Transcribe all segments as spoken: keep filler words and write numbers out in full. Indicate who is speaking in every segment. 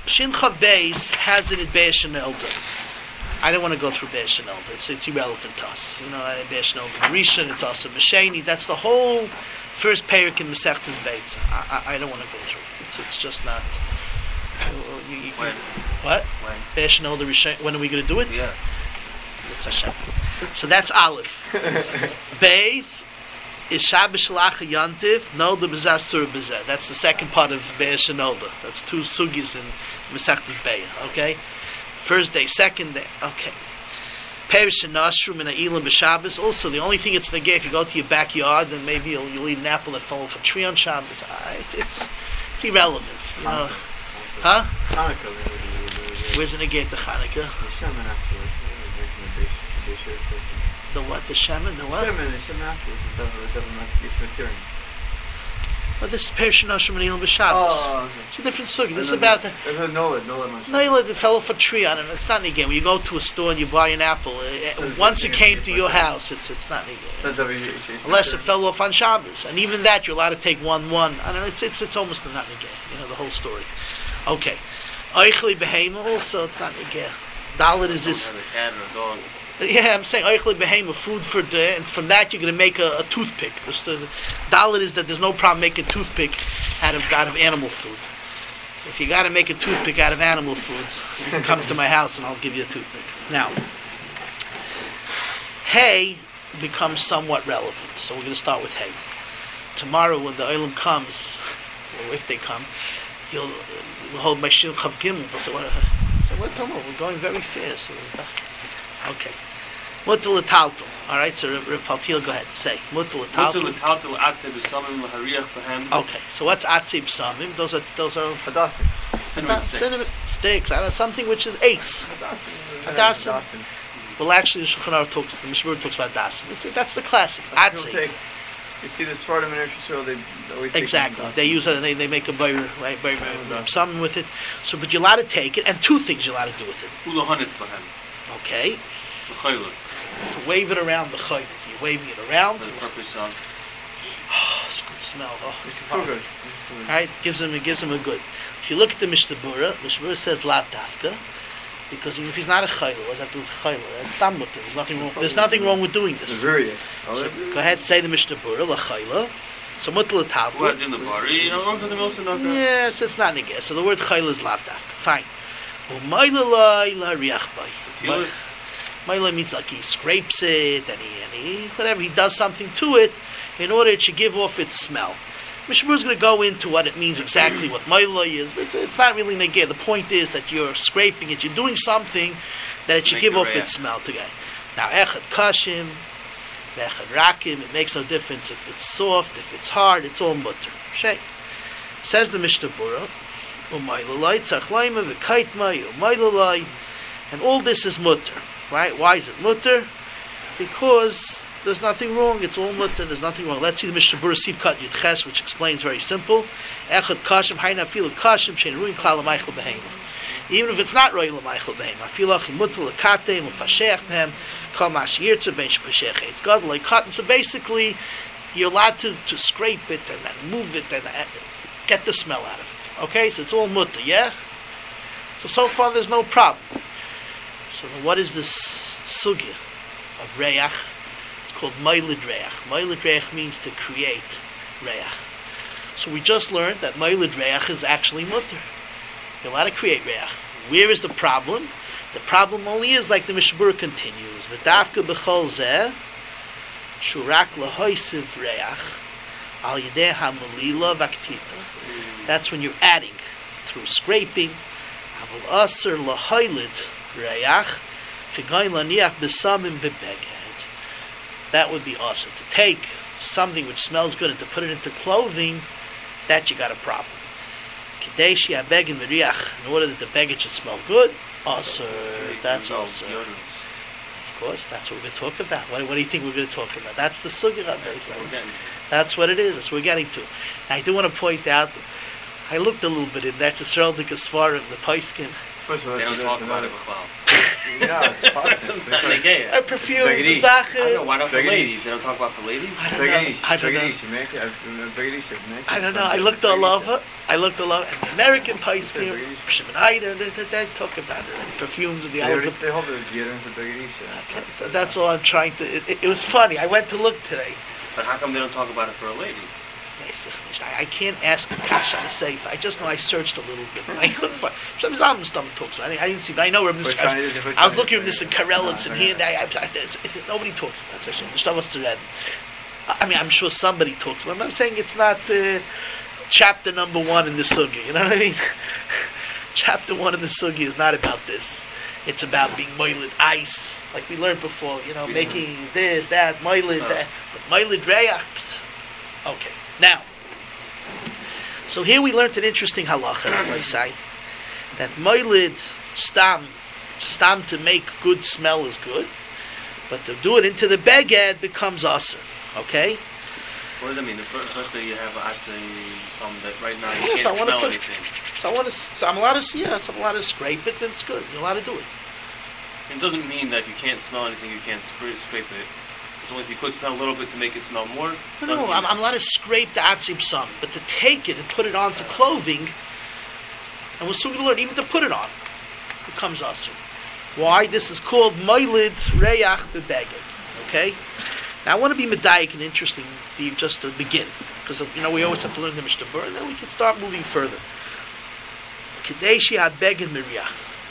Speaker 1: Shin Chav Beis has it in Beis Shenelda. I don't want to go through Beis Shenelda. It's, it's irrelevant to us. You know, Beis Shenelda Rishon, it's also Mesheni. That's the whole first parak in Masechtas Beis. I, I, I don't want to go through it. It's, it's just not. You, you,
Speaker 2: when?
Speaker 1: What?
Speaker 2: When?
Speaker 1: Beis Shenelda Rishon. When are we going to do it?
Speaker 2: Yeah.
Speaker 1: It's Hashem. So that's Aleph. Beis is Shabbos Shalach Yantiv, Nolda B'zah Surah B'zah. That's the second part of Beis Shenolda. That's two sugis in Masechtas Beis. Okay? First day, second day. Okay. Perish and Nashrum and A'ilim B'Shabbos. Also, the only thing it's negay, if you go to your backyard, then maybe you'll, you'll eat an apple that fell off a tree on Shabbos. Uh, it's, it's, it's irrelevant. You know? Huh?
Speaker 3: Hanukkah.
Speaker 1: Where's the negay to Hanukkah?
Speaker 3: The shaman afterwards.
Speaker 1: The what? The shaman? The
Speaker 3: The
Speaker 1: what?
Speaker 3: shaman, the shaman afterwards. The double, the double piece material.
Speaker 1: Well, this is Perish and Nashrum and A'ilim B'Shabbos.
Speaker 3: Oh, okay.
Speaker 1: It's a different sugi. This is
Speaker 3: There's
Speaker 1: about the...
Speaker 3: There's a Nola, Nola much.
Speaker 1: No, you let it fell off a tree on it. It's not negay. When you go to a store and you buy an apple, uh,
Speaker 3: So it's
Speaker 1: once
Speaker 3: like
Speaker 1: it came
Speaker 3: it's
Speaker 1: to
Speaker 3: like
Speaker 1: your
Speaker 3: that.
Speaker 1: house, it's it's not negay.
Speaker 3: So double piece
Speaker 1: Unless it
Speaker 3: material.
Speaker 1: fell off on Shabbos, and even that you're allowed to take one one. I don't know. It's it's it's almost not negay. You know the whole story. Okay, Oichli behema also it's not negay. Dalit is this.
Speaker 2: Have a cat or a dog.
Speaker 1: Yeah, I'm saying Oichli behema food for the, and from that you're going to make a, a toothpick. Just the Dalit is that there's no problem making a toothpick out of out of animal food. If you got to make a toothpick out of animal food, you can come to my house and I'll give you a toothpick. Now, hay becomes somewhat relevant, so we're going to start with hay. Tomorrow, when the Olam comes, or if they come, you'll we'll hold my Shil Chav Gimel. So what? So what? Tomorrow we're going very fast. Okay. Mutal Taltal. All right. So Reb Paltiel, go ahead. Say Mutal
Speaker 2: Mutal
Speaker 1: Taltal.
Speaker 2: Taltal Atze B'Samim L'Hariach B'Hem.
Speaker 1: Okay. So what's Atzib Samim? Those are those are
Speaker 3: Hadassim.
Speaker 2: Cinnamon sticks.
Speaker 1: cinnamon sticks. I don't know, something which is eights.
Speaker 3: Hadassim.
Speaker 1: Hadassim.
Speaker 3: Hadassim.
Speaker 1: Well, actually, the Shulchan Aruch talks. The Mishmur talks about dasim. It's, that's the classic.
Speaker 3: People
Speaker 1: Atzib.
Speaker 3: take- You see the Sfardim and Eretz they always take
Speaker 1: Exactly.
Speaker 3: Hadassim.
Speaker 1: They use it. They they make a bayr, right? Bayr, bayr, something with it. So, but you're allowed to take it, and two things you're allowed to do with it.
Speaker 2: Ula Hanit B'Hem.
Speaker 1: Okay.
Speaker 2: L'Chayla.
Speaker 1: To wave it around the chayt. You're waving it around.
Speaker 2: For the purpose of...
Speaker 1: Oh, it's a good smell. Oh,
Speaker 3: It's
Speaker 1: it's
Speaker 3: feel good.
Speaker 1: All right, gives him it gives him a good. If you look at the Mishnah Bura, Mishnah Bura says lav dafka, because even if he's not a chayla, what does that do with chayla? It's done with it. There's nothing wrong. There's nothing wrong with doing
Speaker 3: The
Speaker 1: this.
Speaker 3: Virya.
Speaker 1: So go ahead, say the Mishnah Bura la chayla. So mutal
Speaker 2: What
Speaker 1: talpa.
Speaker 2: in the bari? You know, for the most of the...
Speaker 1: Yes, it's not nigga. So the word chayla is lav dafka. Fine. Umayla la riach bay. Maila means like he scrapes it and he, and he, whatever, he does something to it in order it should give off its smell. Mishnah is going to go into what it means exactly, what Maila is, but it's, it's not really negay. The point is that you're scraping it, you're doing something that it should
Speaker 2: Make
Speaker 1: give
Speaker 2: it
Speaker 1: off
Speaker 2: react.
Speaker 1: its smell to guy. Now, echad kashim, echad rakim, it makes no difference if it's soft, if it's hard, it's all mutter. Shay. Says the Mishnah Bura, Umaylalai, tzarchlaima, v'kaitma, umaylalai, and all this is mutter. Right? Why is it mutter? Because there's nothing wrong. It's all mutter. There's nothing wrong. Let's see the Mishnah Bura Siv Kat Yud Ches, which explains very simple. Echad kashem hayna filu kashem shein ruin klal l'maychel behema. Even if it's not roy l'maychel behema, afilach mutter l'kateim l'fasheach behem kol mashiyirtza ben shpashech eitz god l'katen. So basically, you're allowed to, to scrape it and, and move it and, and get the smell out of it. Okay, so it's all mutter. Yeah. So so far there's no problem. So then what is this sugya of reach? It's called Mailid reach. Mailid reach means to create reach. So we just learned that Mailid reach is actually mutter. You're allowed to create reach. Where is the problem? The problem only is, like the Mishnah Bura continues, V'dafka b'chol zeh, shurak lahoisiv reach, al yideh ha-malila v'aktita. That's when you're adding, through scraping, aval aser lahoilid, Rayach, Kegain laniach besamim bebeged. That would be awesome. To take something which smells good and to put it into clothing, that you got a problem. Kadeshi abegin meriach, in order that the beged should smell good, awesome. That's awesome. Of course, that's what we're going to talk about. What, what do you think we're going to talk about? That's the sugya. That's what it is. That's what we're getting to. Now, I do want to point out, I looked a little bit in there. It's a Sreldik Asfarim, the Paiskin.
Speaker 3: First of all,
Speaker 2: They don't
Speaker 3: that's
Speaker 2: talk about
Speaker 3: another-
Speaker 2: it with
Speaker 3: Yeah, it's positive.
Speaker 2: Negaya.
Speaker 1: Uh, perfumes and
Speaker 3: Begedish.
Speaker 2: I don't know,
Speaker 1: Sachen.
Speaker 2: why not for
Speaker 3: Begedish.
Speaker 2: ladies? They don't talk about for ladies?
Speaker 1: I don't know.
Speaker 3: Begedish,
Speaker 1: I don't know.
Speaker 3: Begedish, you make it. uh, Begedish, you make it.
Speaker 1: I don't know. I looked all over. I looked all over. And the American Paiskim, Shimon Eider, they, they, they talk about it. And perfumes and the
Speaker 3: They already-
Speaker 1: alcohol.
Speaker 3: they hold the Gerans of Begedish.
Speaker 1: Okay, so that's all I'm trying to. It, it, it was funny. I went to look today.
Speaker 2: But how come they don't talk about it for a lady?
Speaker 1: I, I can't ask a kasha to say. I just know I searched a little bit. And I couldn't find. Some Zalman stomach talks. I, I didn't see, but I know where Mister I, I was looking at Mister Karelitz and here and there. I, I, it's, it's, nobody talks about such a thing. I mean, I'm sure somebody talks about it, but I'm saying it's not uh, chapter number one in the sugi. You know what I mean? Chapter one in the sugi is not about this. It's about being moiled ice, like we learned before. You know, making this, that, moiled,
Speaker 2: Oh.
Speaker 1: that, but moiled reyach. Okay, now. So here we learned an interesting halacha, I say, that moiled stam, stam to make good smell is good, but to do it into the beged becomes aser. Okay?
Speaker 2: What does that mean? The first, first thing you have, I'd say, some that right now you
Speaker 1: Yes,
Speaker 2: can't
Speaker 1: I wanna
Speaker 2: smell
Speaker 1: put-
Speaker 2: anything.
Speaker 1: So I want to, so I'm allowed to see it, so I'm allowed to scrape it, then it's good. You're allowed to do it.
Speaker 2: It doesn't mean that if you can't smell anything, you can't scra- scrape it. It's only if you could smell a little bit to make it smell more.
Speaker 1: No,
Speaker 2: doesn't
Speaker 1: no,
Speaker 2: mean
Speaker 1: I'm,
Speaker 2: that.
Speaker 1: I'm allowed to scrape the atzib some, but to take it and put it onto clothing, and we're soon going to learn, even to put it on, becomes aser. Why? This is called moilid reyach bebeged. Okay? Now I want to be medayik and interesting to you just to begin, because you know we always have to learn the Mishnah Berurah, and then we can start moving further. Kadeshi habeged miriach.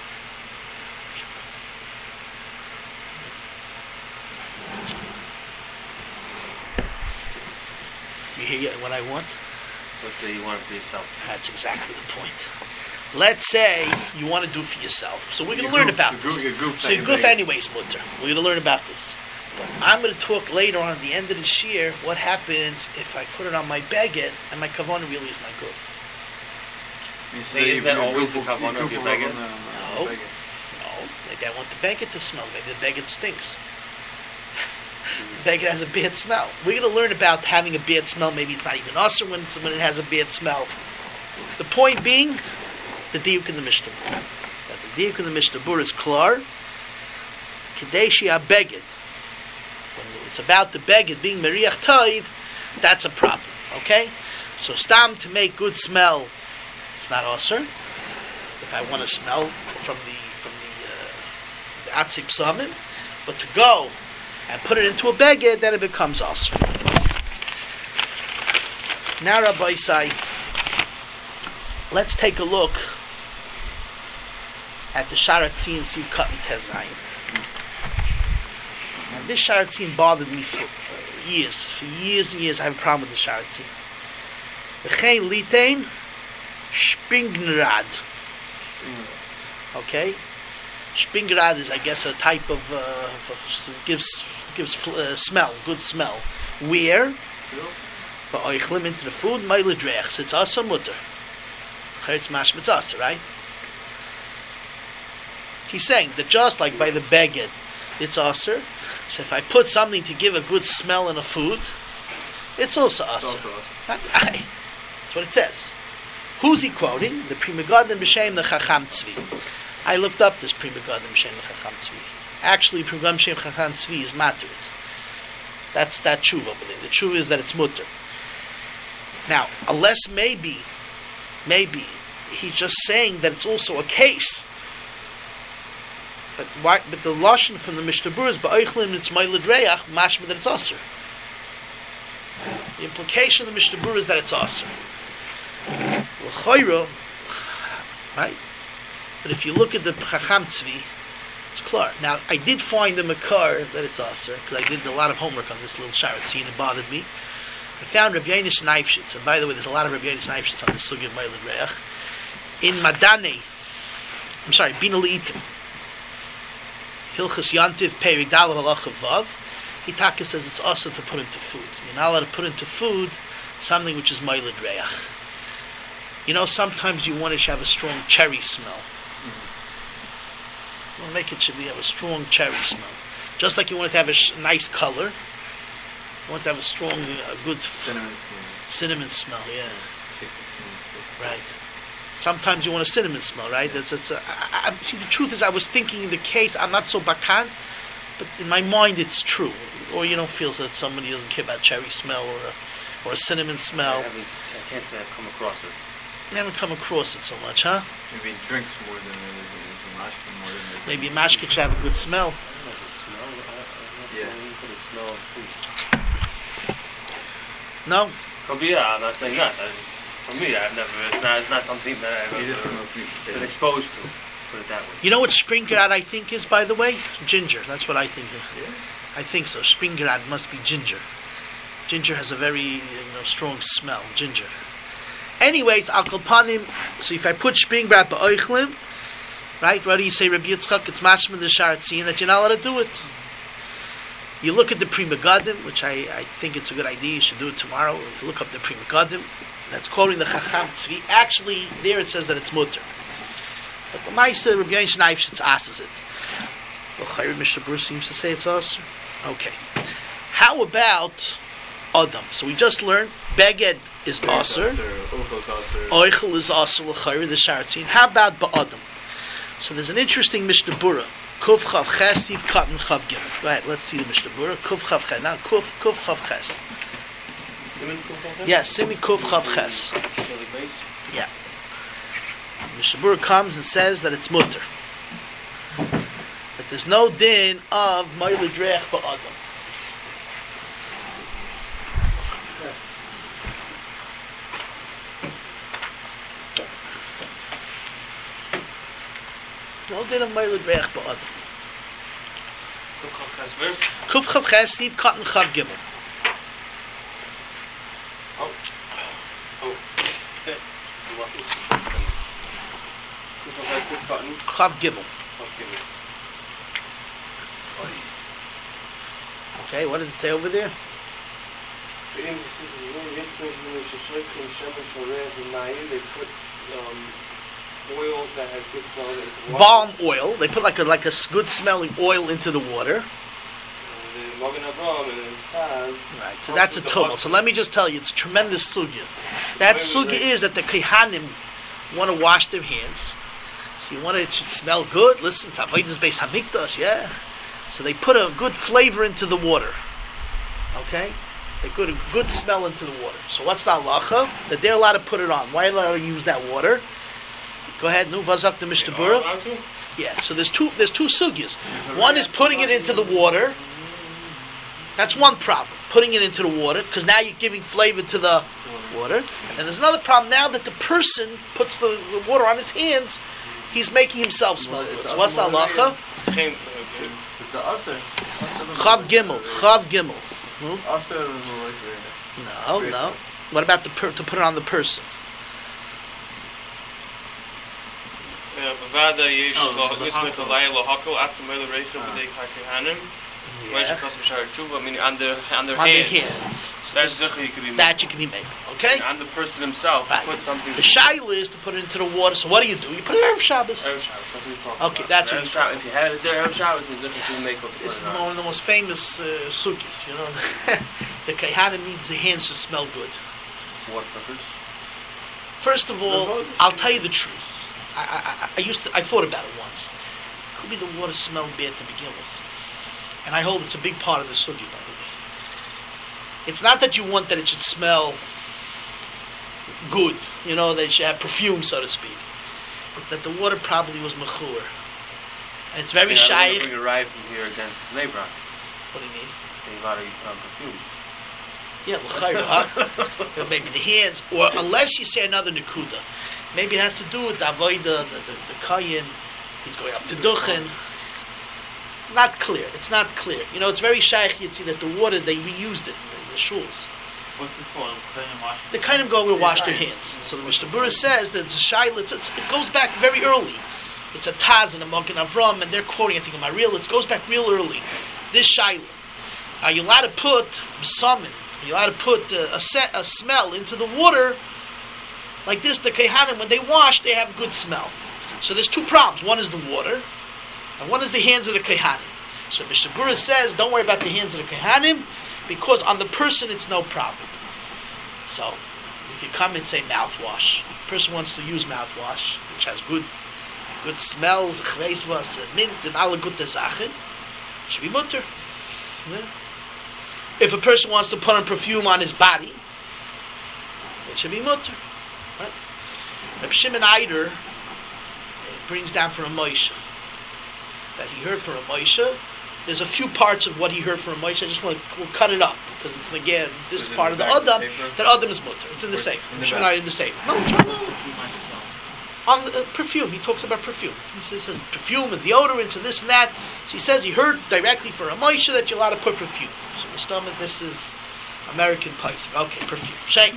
Speaker 1: You hear what I want?
Speaker 2: Let's say you want it for yourself.
Speaker 1: That's exactly the point. Let's say you want to do for yourself. So we're going
Speaker 3: You
Speaker 1: to learn
Speaker 3: goof-
Speaker 1: about
Speaker 3: you goof-
Speaker 1: this.
Speaker 3: you goof
Speaker 1: so
Speaker 3: that
Speaker 1: you
Speaker 3: you
Speaker 1: goof
Speaker 3: make.
Speaker 1: anyways, mutter. We're going to learn about this. But I'm going to talk later on at the end of the year what happens if I put it on my baguette and my kavanah really is my goof.
Speaker 3: You
Speaker 2: So isn't that always the kavanah of your baguette?
Speaker 1: No. No, maybe I want the baguette to smell. Maybe the baguette stinks. The baguette has a bad smell. We're going to learn about having a bad smell. Maybe it's not even usher when, when it has a bad smell. The point being, the diuk in the Mishnah Berurah. That the diuk in the Mishnah Berurah is klar. Kadeshi ha-beged. When it's about the beged being meriach toiv, that's a problem. Okay? So stam to make good smell, it's not usher. If I want to smell from the from the uh, atzib samim, but to go and put it into a beged, then it becomes usher. Now, Rabbi say, let's take a look at the Sharatzin Siv Katan Tezayin. Now, this Sharatzin bothered me for uh, years. For years and years, I have a problem with the Sharatzin. V'chein litein Spingrad. Okay? Spingrad is, I guess, a type of, uh, of, of gives gives uh, smell, good smell. Where? Ba'oichlim into the food, meile drechs. It's asa mutter. It's mashmitz asa, right? He's saying that just like by the beged, it's asa. So if I put something to give a good smell in a food, it's also asa.
Speaker 3: also asa.
Speaker 1: That's what it says. Who's he quoting? The Pri Megadim b'shem the Chacham Tzvi. I looked up this Pri Megadim b'shem the Chacham Tzvi. Actually, Pri Megadim b'shem Chacham Tzvi is matter. That's that tshuva over there. The tshuva is that it's mutter. Now, unless maybe, maybe he's just saying that it's also a case. But why? But the lashon from the Mishnah Berurah is ba'oichlin it's meiled reyach, mashma that it's aser. The implication of the Mishnah Berurah is that it's aser. L'chayra, right? But if you look at the Chacham Tzvi, it's clear. Now, I did find the Makar that it's aser, because I did a lot of homework on this little Sharatzin, it bothered me. I found Rabbi Yonis Neifshitz, and by the way, there's a lot of Rabbi Yonis Neifshitz on the Sugi of Meiled Reach. In Madane, I'm sorry, Bina Le'itim, Hilchas Yantiv Perik Dalav Halacha Vav, Hitaka says it's also to put into food. You're not allowed to put into food something which is Meiled Reach. You know, sometimes you want to have a strong cherry smell. You want to make it should be have a strong cherry smell. Just like you want it to have a sh- nice color. You want to have a strong, uh, good f-
Speaker 3: Cinnamon smell.
Speaker 1: cinnamon smell, yeah.
Speaker 3: Just take the cinnamon stick.
Speaker 1: Right. Sometimes you want a cinnamon smell, right? That's, that's a, I, I, see, the truth is, I was thinking in the case, I'm not so bakan, but in my mind it's true. Or you don't feel that somebody doesn't care about cherry smell or a, or a cinnamon
Speaker 2: I,
Speaker 1: smell.
Speaker 2: haven't, I can't say I've come across it.
Speaker 1: You haven't come across it so much, huh?
Speaker 3: Maybe it drinks more than it is in, is in mashka more than it is.
Speaker 1: Maybe mashka should have a good smell.
Speaker 2: I don't know the smell. I, I'm not
Speaker 3: Yeah.
Speaker 2: going into the smell of food.
Speaker 1: No?
Speaker 2: Could be, yeah, I'm not saying that. I just, for me, I've never, it's not, it's not something that I've
Speaker 3: He just
Speaker 2: ever
Speaker 3: smells sweet
Speaker 2: been
Speaker 3: potato.
Speaker 2: exposed to, put it that way.
Speaker 1: You know what springgrad I think is, by the way? Ginger. That's what I think is.
Speaker 3: Yeah.
Speaker 1: I think so. Springgrad must be ginger. Ginger has a very you know, strong smell. Ginger. Anyways, al kolpanim. So if I put springgrad ba'oichlim, right? What do you say, Rabbi Yitzchak? It's mashma the sharatzin that you're not allowed to do it. You look at the Pri Megadim, which I, I think it's a good idea. You should do it tomorrow. You look up the Pri Megadim. That's quoting the Chacham Tzvi. Actually, there it says that it's mutter. But the Maisa, Rabbi Yain Shnaivshitz asks it. Well, Chayr Mishnah Berurah seems to say it's us. Okay. How about Adam? So we just learned Beged is Aser.
Speaker 3: Ochel is aser.
Speaker 1: Oichel is Aser l'chayr the Sharatzin. How about Ba'adam? So there's an interesting Mishnah Berurah. Kuf Chav Ches, Steve Cotton Chav Gimel. Go ahead, let's see the Mishnah Berurah. Kuf Chav Ches. Now, Kuf, Kuf Chav Ches.
Speaker 2: Simon Kufal?
Speaker 1: Yeah, Simi Kuf Chav Ches.
Speaker 2: Chili base?
Speaker 1: Yeah. Mishnah Berurah comes and says that it's mutter. That there's no din of Moile Drech Ba'adam. No din of Moile Drech Ba'adam.
Speaker 2: Kufal has where?
Speaker 1: Kuf Chav Ches, Steve Cotton Chav Gimel.
Speaker 2: Oh. Oh. Yeah. You're lucky. Kufal has good cotton.
Speaker 1: Chav Gimel.
Speaker 2: Okay.
Speaker 1: Okay, what does it say over there?
Speaker 2: They put um, oil that has good smell in water.
Speaker 1: Balm oil. They put like a like a s- good smelling oil into the water.
Speaker 2: And then Magen Avraham and then Taz.
Speaker 1: Right, so that's a tumult. So let me just tell you, it's a tremendous sugya. That sugya is that the Kehanim want to wash their hands. So you want it should smell good. Listen, it's Avodas Beis Hamikdash, yeah. So they put a good flavor into the water. Okay? They put a good smell into the water. So what's the halacha? That they're allowed to put it on. Why are they allowed to use that water? Go ahead, nu vazak the Mishnah Berurah. Yeah, so there's two there's two sugyas. One is putting it into the water. That's one problem. Putting it into the water, because now you're giving flavor to the water. And then there's another problem now that the person puts the, the water on his hands, he's making himself smell good. So what's the halacha?
Speaker 3: So the aser.
Speaker 1: Chav Gimel. Chav Gimel.
Speaker 3: Aser is more like that.
Speaker 1: No, no. What about the per- to put it on the person?
Speaker 2: בוועדה יש
Speaker 3: Oh,
Speaker 2: לו
Speaker 3: the
Speaker 2: נסמך
Speaker 3: hakel.
Speaker 2: עליי לו hakel after mother reisa
Speaker 3: Ah.
Speaker 2: b'dei kakehanim. When she
Speaker 1: Yeah.
Speaker 2: comes to share tshuva, meaning on their on their
Speaker 1: On their
Speaker 2: hands.
Speaker 1: hands. So
Speaker 2: That's
Speaker 1: this-
Speaker 2: the you could be
Speaker 1: that you can be making. Okay?
Speaker 2: on the person himself.
Speaker 1: Right.
Speaker 2: Put something.
Speaker 1: The shaila is to put it into the water. So what do you do? You put it Erev Shabbos.
Speaker 2: Erev Shabbos, that's what he's talking
Speaker 1: Okay,
Speaker 2: about.
Speaker 1: that's what
Speaker 2: Erev
Speaker 1: he's
Speaker 2: Shabbos, if you had it there, Erev Shabbos, it's different to make up.
Speaker 1: This is one of the most famous uh, sugis, you know. The Kehanim needs the hands to smell good.
Speaker 2: What purpose?
Speaker 1: First of all, I'll tell you the truth. I, I, I- I used to, I thought about it once. Could be the water smelled bad to begin with, and I hold it's a big part of the sugi, by the way. It's not that you want that it should smell good, you know, that it should have perfume, so to speak. It's that the water probably was mechur, and it's very
Speaker 2: See, I don't
Speaker 1: shaykh.
Speaker 2: bring a ride from here against Nebra.
Speaker 1: What do you mean?
Speaker 2: They got to um, perfume.
Speaker 1: Yeah, l'chayra, huh? Maybe the hands, or unless you say another nekuda, maybe it has to do with the avoida, the the, the kayin. He's going up to duchen. Not clear. It's not clear. You know, it's very shaykh. You'd see that the water they reused it in the shuls.
Speaker 4: What's this for?
Speaker 1: They kind of go and wash their hands. So the Mishnah Berurah says that it's a shayla. It's, it's, it goes back very early. It's a Taz and a Magen Avram, and they're quoting, I think, in my real. It goes back real early. This shayla. Are you allowed to put b'samin? Are you allowed to put uh, a set a smell into the water like this? The kehanim, when they wash, they have good smell. So there's two problems. One is the water, and one is the hands of the kehanim. So Mishnah Berurah says, don't worry about the hands of the kehanim, because on the person it's no problem. So we could come and say mouthwash. A person wants to use mouthwash, which has good good smells, chveisvas, mint, and alle gute Sachen, should be mutter. Yeah. If a person wants to put on perfume on his body, it should be mutter. Right? Reb Shimon Eider brings down from a Moshe that he heard from a Moshe. There's a few parts of what he heard from a Moshe. I just want to we'll cut it up because it's again this
Speaker 3: Is
Speaker 1: part
Speaker 3: it
Speaker 1: of the
Speaker 3: in the back
Speaker 1: Adam.
Speaker 3: of the safe,
Speaker 1: That Adam is mutter. It's in the
Speaker 3: Or
Speaker 1: safe.
Speaker 3: in the
Speaker 1: Shimon
Speaker 3: back?
Speaker 1: Eider in the safe. No, it's right now. On the, uh, perfume, he talks about perfume. He says, says perfume and deodorants and this and that. So he says he heard directly from a Moshe that you're allowed to put perfume. So the stomach, this is American Pies. Okay, perfume. Shame.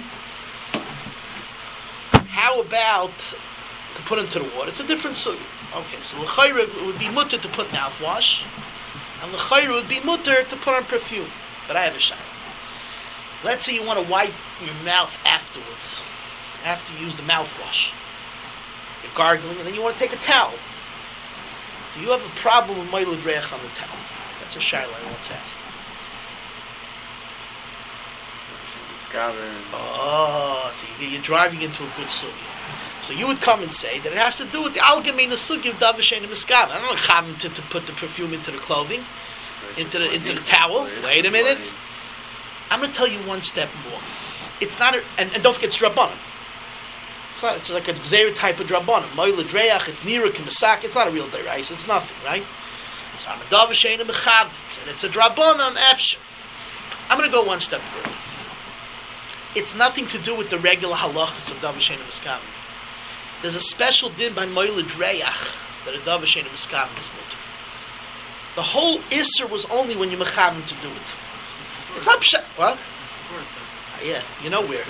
Speaker 1: How about to put into the water? It's a different sugi. Okay, so l'chayra it would be mutter to put mouthwash, and l'chayra would be mutter to put on perfume. But I have a shayla. Let's say you want to wipe your mouth afterwards, after you use the mouthwash. You're gargling, and then you want to take a towel. Do you have a problem with moiled reich on the towel? That's a shayla I once asked. Oh, see, you're driving into a good sugi. So you would come and say that it has to do with the algemeine sugi of davashen and miskav. I'm not having to, to put the perfume into the clothing, into the into the towel. Wait a minute. I'm going to tell you one step more. It's not, a, and, and don't forget it's drabanan. It's not. It's like a gzeir type of drabanan. Moiled reach. It's nira k'mesak. It's not a real derais. It's nothing, right? So I'm a davashen and michav, and it's a drabanan efsher. I'm going to go one step further. It's nothing to do with the regular halachas of davashen and miskav. There's a special din by moiled reach that a davashen and miskav is mutter. The whole isser was only when you mechavim to do it. It's not pshat. What? Yeah, you know where.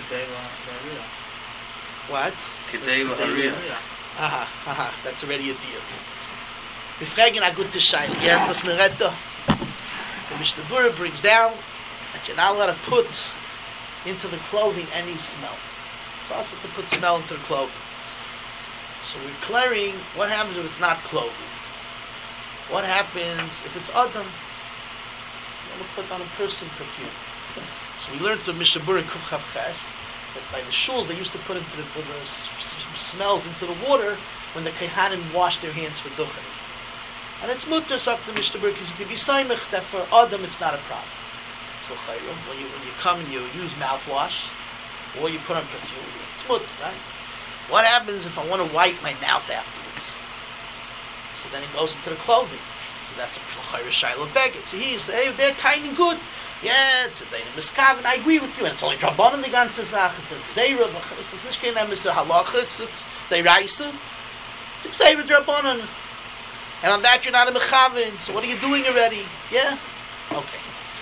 Speaker 1: What?
Speaker 2: Kedei l'hariyah.
Speaker 1: Aha, aha, that's already a deal. Wir fragen a gute Scheile. Ja, was mir redt da. The Mishnah Berurah brings down that you're not allowed to put into the clothing any smell. It's also to put smell into the clothing. So we're clearing what happens if it's not clothing. What happens if it's Adam? You want to put on a person perfume. So we learned the Mishnah Berurah Kuf Chav Ches that by the shuls they used to put into the, the s- s- smells into the water when the Kehanim washed their hands for duchenim. And it's mutter so the Mishnah Berurah because you could be saimich that for Adam it's not a problem. So chayrim, when you when you come and you use mouthwash or you put on perfume, it's mutter, right? What happens if I want to wipe my mouth afterwards? So then it goes into the clothing. So that's a chayr shayla beged. So he says, hey, they're tiny good. Yeah, it's a daina miskav, and I agree with you. And it's only drabanan the ganze Sache. It's a gzeira. It's not kein emes halacha. It's it's deiraisa. It's a gzeira drabanan. And on that you're not a mechavin. So what are you doing already? Yeah. Okay.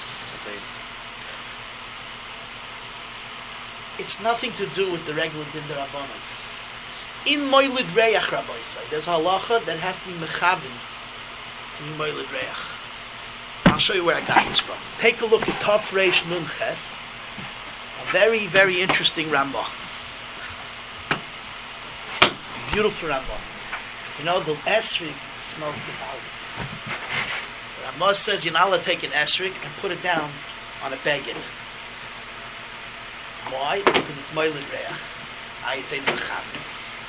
Speaker 1: It's nothing to do with the regular din derabanan. In moiled reach, Rabbi say, there's a halacha that has to be mechavin to be moiled reach. I'll show you where I got this from. Take a look at Taf Reish Nun Ches, a very, very interesting Rambam. Beautiful Rambam. You know, the esrig smells gewaltig. The Rambam says you're not allowed to take an esrig and put it down on a beged. Why? Because it's moiled reach. I say mechavin.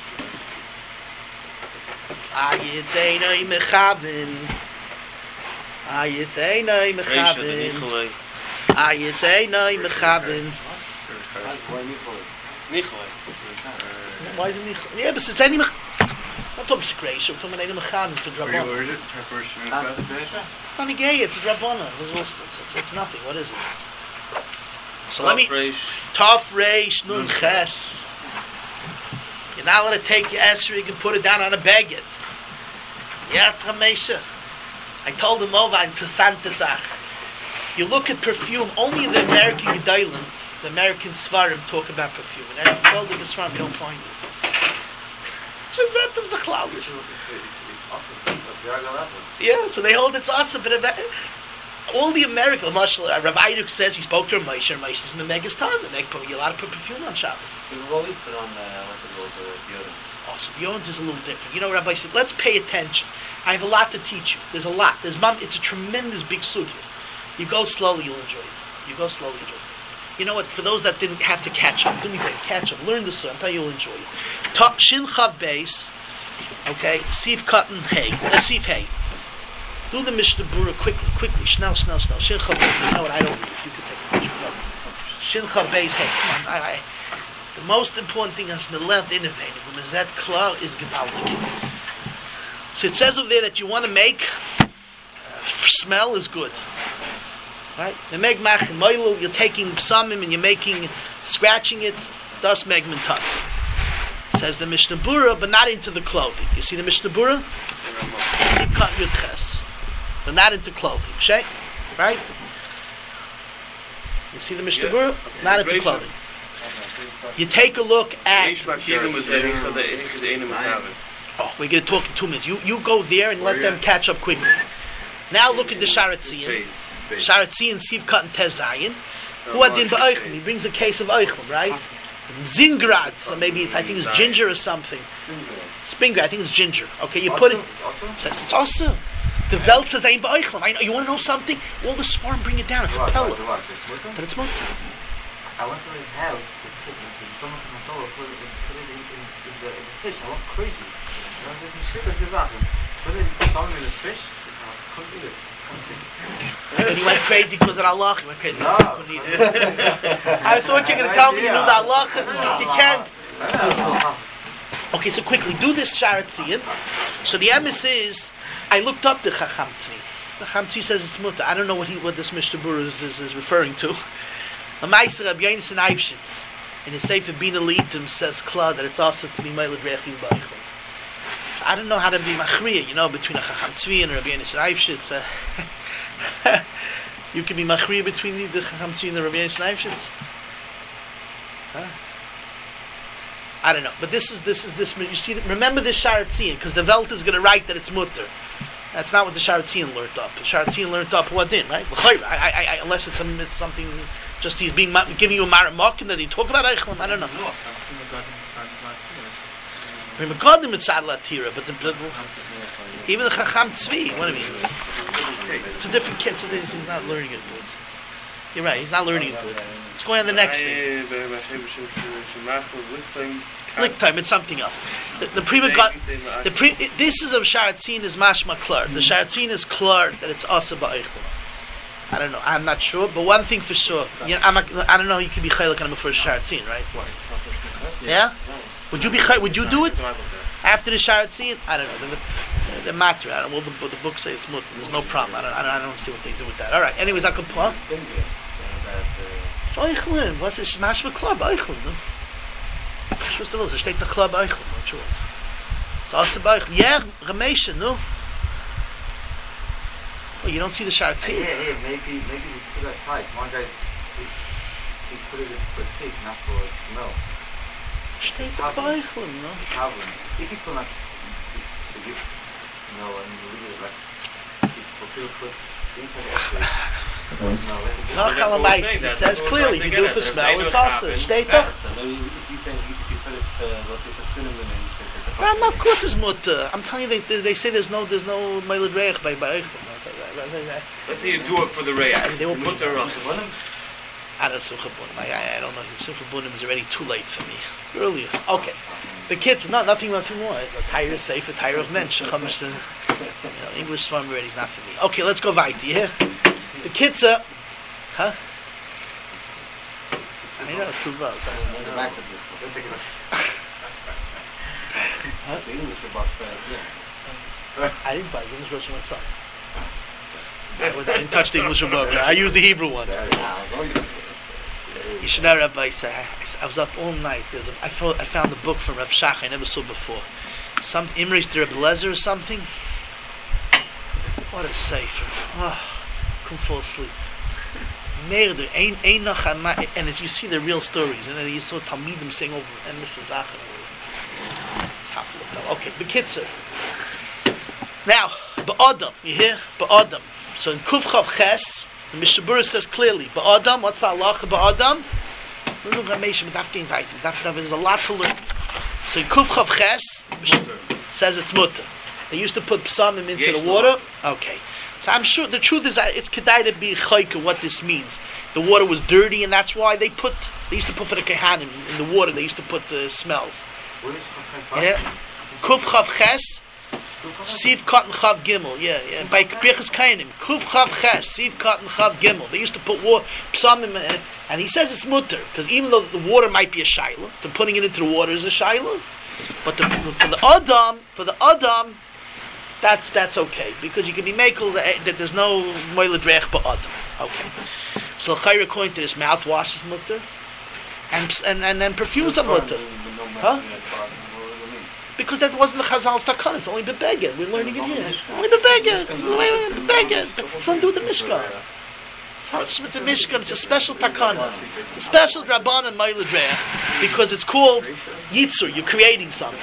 Speaker 1: Ayitzeinai mechavin. Ayitzeinai mechavin. Ayitzeinai mechavin. Why is it Michalei? Yeah, but it's any mechavin. Not talking about Grace, I'm talking about any mechavin to
Speaker 3: Where
Speaker 1: Drabbana.
Speaker 3: is it?
Speaker 1: It's not a gay, it's a Drabbana. It's, it's, it's nothing. What is it? So let me... Taf Reish Nun Ches. You're not allowed to take your esrig and put it down on a baguette. Yeah, Tramesha. I told him over in Tasanta Sach. You look at perfume, only the American Gedalim, the American Svarim talk about perfume. And that's all the Svarim, you don't find it. That is Bechlalish. Yeah, so they hold it's awesome, but about, all the American, Marshall, uh, Rav Eiduk says he spoke to Moshe, and Moshe says, Memegas time, they make you're allowed to put perfume on Shabbos.
Speaker 4: We've always put on uh, what's it called, the deodorant.
Speaker 1: Oh, so deodorant is a little different. You know, Rabbi said, let's pay attention. I have a lot to teach you. There's a lot. There's mom. It's a tremendous big sugya. You go slowly, you'll enjoy it. You go slowly, enjoy it. You know what? For those that didn't have to catch up, do me a favor, catch up. Learn this. I'm telling you, you'll enjoy it. Ta- Shin Chav Beis. Okay, Sif Cotton Hay. Uh, Sif Hay. Do the Mishnah Bura quickly, quickly. Schnell, schnell, schnell. Shin Chav Beis. You know what? I don't read. You can take a picture. No. Shin Chav Beis Hay. Come on. I, I, the most important thing is to learn to innovate. When Mizet Klar is Gewaldig. So it says over there that you want to make uh, smell is good. Right? The meg mach moilu, you're taking samim and you're making, scratching it, thus megman tuck. Says the Mishnah Bura, but not into the clothing. You see the Mishnah Bura? Kat yudches, but not into clothing. Shay? Right? You see the Mishnah Bura? It's not into clothing. You take a look at. Oh, we're going to talk in two minutes. You you go there and let them catch up quickly. Now look at the Sharatzian. Sharatzian, Siv Kat and Tezayin. Who had din ba'oichlum? He brings a case of oichlum, right? Zingrad, so maybe it's, I think it's ginger or something. Spingrad, I think it's ginger. Okay, you put it. It says it's also. The Welt says ein ba'oichlum. I know. You want to know something? All the swarm bring it down. It's a pella. But it's mutter.
Speaker 5: I went to his house. Someone from the door put it in, put it in, in, in, the, in the fish. I went crazy. And there's Meshivah Gezachim. Put it in something in the fish. I couldn't eat it.
Speaker 1: And he went crazy because of Allah. He went crazy.
Speaker 5: No.
Speaker 1: He couldn't eat it. I thought you were going to tell me you knew that Allah. You can't. Okay, so quickly, do this Sharatzian. So the emes is, I looked up the Chacham Tzvi. The Chacham Tzvi says it's mutter. I don't know what he, what this Mishnah Bura is, is, is referring to. The Meiser Rabbi Yonasan Eifshitz, in his Sefer Bina Litim, says Kla that it's also to be Meilad Rechi B'Eichel. So I don't know how to be Machriya, you know, between a Chacham Tzvi and a Rabbi Yonasan Eifshitz. Uh, you can be Machriya between the, the Chacham Tzvi and the Rabbi Yonasan Eifshitz. Huh? I don't know, but this is this is this. You see, remember this Sharatzian, because the Welt is going to write that it's mutter. That's not what the Sharatzian learned up. The Sharatzian learned up what in, right? I, I, I, unless it's, a, it's something, just he's being giving you a maramak and that he talk about Eichlim. I don't know. Megadim mitzad latira, but the, the even the Chacham Tzvi. What do you mean? It's a different kid. So he's not learning it good. You're right. He's not learning it good. Let's go on to the next thing. Lick time. It's something else. The, the prima got the pre. It, this is of Sharatzin is mashma klar. The Sharatzin is klar that it's asa ba'eichel. I don't know. I'm not sure, but one thing for sure. You know, I'm not, I don't know. You could be chaylik on the first Sharatzin, right? Yeah. Would you be? Would you do it after the Sharatzin? I don't know. The, the, the matter. I don't know. Well, the, the book say it's mutter. There's no problem. I don't. I don't, I don't see what they do with that. All right. Anyways, I can pause. Eichlim. Was ist mashma klar ba'eichlim? No. Was ist das? Es steht doch klar ba'eichlim. Not sure. It's also ba'eichlim. Yeah, Ramesha. No. Oh, you don't see the Sharatzin.
Speaker 5: Yeah, yeah. Maybe, maybe he's too that tight. One guy's he, he put it in for taste, not for smell.
Speaker 1: Steht doch ba'eichlim. No.
Speaker 5: Problem. If you put not to, to give smell and leave it like people put inside the X-ray.
Speaker 1: No chalamais. It says clearly you do it for smell. It's also steht doch.
Speaker 4: He's saying you put it, let's say, put cinnamon in.
Speaker 1: Well, no, of course it's mutter. I'm telling you, they, they, they say there's no there's no meilad reich by by.
Speaker 2: Let's say you do it for the reich.
Speaker 1: They will
Speaker 2: put their own.
Speaker 1: I don't simcha bunim. I, I I don't know. Simcha bunim is already too late for me. Earlier, okay. The kids, no, nothing, nothing more. It's a tire safe, a tire of mensch. You know, English swam already is not for me. Okay, let's go weiter. Yeah. The kids are, huh? I know two votes.
Speaker 4: The English are about yeah.
Speaker 1: I didn't buy the English version myself. I, was, I didn't touch the English book. I used the Hebrew one. You should know, Rabbi. I, I was up all night. There's a, I, found, I found a book from Rav Shach I never saw before. Some Imris to Reb Lezer or something. What a sefer. Oh, couldn't fall asleep. Murder. Ein ein noch an my, and as you see the real stories, and then you saw Talmidim saying over and Missus Zachen. It's half of it. Okay, Bekitzer. Now, Ba'adam, you hear? Ba'adam. So in Kufchav Ches, the Mishnah Bura says clearly, Ba'adam, what's the halacha Ba'adam? There's a lot to learn. So in Kufchav Ches, the Mishnah says it's mutter. They used to put psamim into the water. Okay. So I'm sure the truth is that it's kedai to be chayka what this means. The water was dirty, and that's why they put. They used to put for the kehanim in the water. They used to put the smells.
Speaker 5: Where is Chav Ches?
Speaker 1: Yeah. Kuf chav ches, siv cotton chav gimel. Yeah, yeah. By Birchas Kainim, kuf chav ches, siv cotton chav gimel. They used to put water, psalm, and he says it's mutter because even though the water might be a shiloh, the putting it into the water is a shiloh. But the, for the adam, for the adam, that's that's okay because you can be makel that, that there's no moiled reich but adam. Okay. So chayr according to this, mouthwash is mutter, and and and then perfumes are mutter. Huh? Because that wasn't the Chazal's takana. It's only bebeged. We're learning it here. Only bebeged. Only bebeged. It's nothing to do with the Mishkan. It's not with the Mishkan. It's a special takana. It's a special Rabban and Moiled Reich because it's called Yitzur. You're creating something.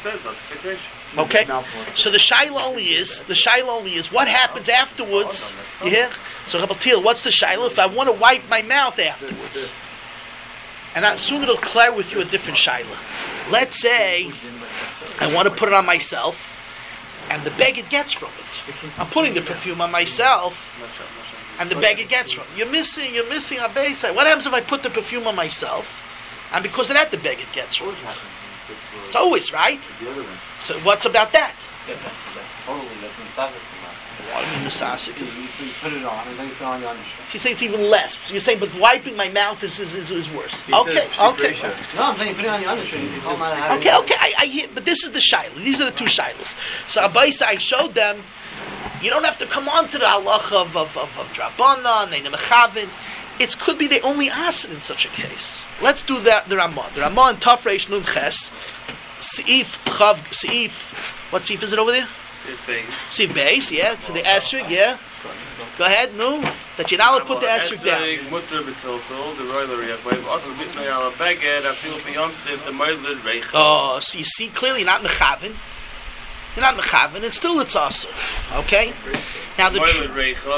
Speaker 1: Okay. So the shaila only is the shaila only is what happens afterwards. You hear? So Rabbatil, what's the shaila? If I want to wipe my mouth afterwards, and I, soon it'll clear with you a different shaila. Let's say I want to put it on myself, and the beg it gets from it. I'm putting the perfume on myself, and the beg it gets from it. You're missing, you're missing a base. What happens if I put the perfume on myself, and because of that the beg it gets from it? It's always, right? So what's about that?
Speaker 4: Yeah, that's, that's totally, that's misasik.
Speaker 1: What do you mean misasik?
Speaker 4: Because you, you put it on, and then you put it on your undershirt.
Speaker 1: She's saying it's even less. You're saying, but wiping my mouth is is, is, is worse.
Speaker 3: He
Speaker 1: Okay,
Speaker 3: says
Speaker 1: okay.
Speaker 3: secretion.
Speaker 4: No, I'm saying you put it on your undershirt. You can have
Speaker 1: Okay, okay, I, I hear, but this is the shiloh. These are the two shilohs. So Abaisa, I showed them, you don't have to come on to the halacha of of of, of Drabanan, they nemechavin. It could be they only asked it in such a case. Let's do that. The Ramah, the Ramah in Tafresh Nun Ches, Seif Chav Seif. What Seif is it over there? Seif base, yeah. So the esrog, yeah. Go ahead, no. That you're not allowed to put the esrog down.
Speaker 2: Mutter betiltel, the roiler reachwave. Also, with my ala beged, I feel beyond the moiled reich.
Speaker 1: Oh, so you see clearly you're not mechavin. You're not mechavin. It's still it's also okay. Now the tr-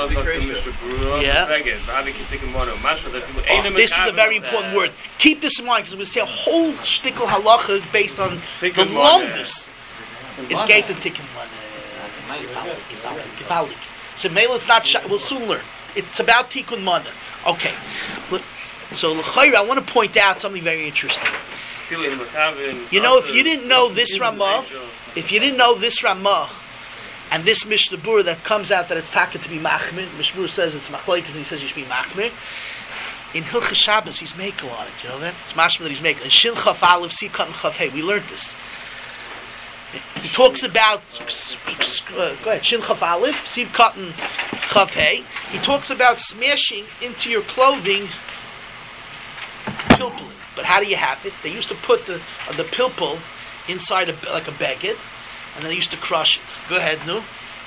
Speaker 1: yeah. Oh, this is a very important word. Keep this in mind because we say a whole shtickle halacha based on the longest. It's gated tikkun one. Gewaldig. So Mela, it's not. Sh- we'll soon learn. It's about tikkun mana. Okay. So l'chayra, I want to point out something very interesting. You know, if you didn't know this Ramah, if you didn't know this Ramah, and this Mishnah Bura that comes out that it's taka to be machmir, Mishnah Bura says it's machlokes and he says you should be machmir. In Hilchas Shabbos he's making on it. You know that? It's mashmir that he's making. In Shin Chaf Aleph Sikat and Chaf Hey, we learned this. He talks about uh, go ahead Shin Chaf Aleph Siv Cotton Chaf Hey. He talks about smashing into your clothing pilpul. But how do you have it? They used to put the uh, the pilpul inside a, like a baguette, and then they used to crush it. Go ahead, no.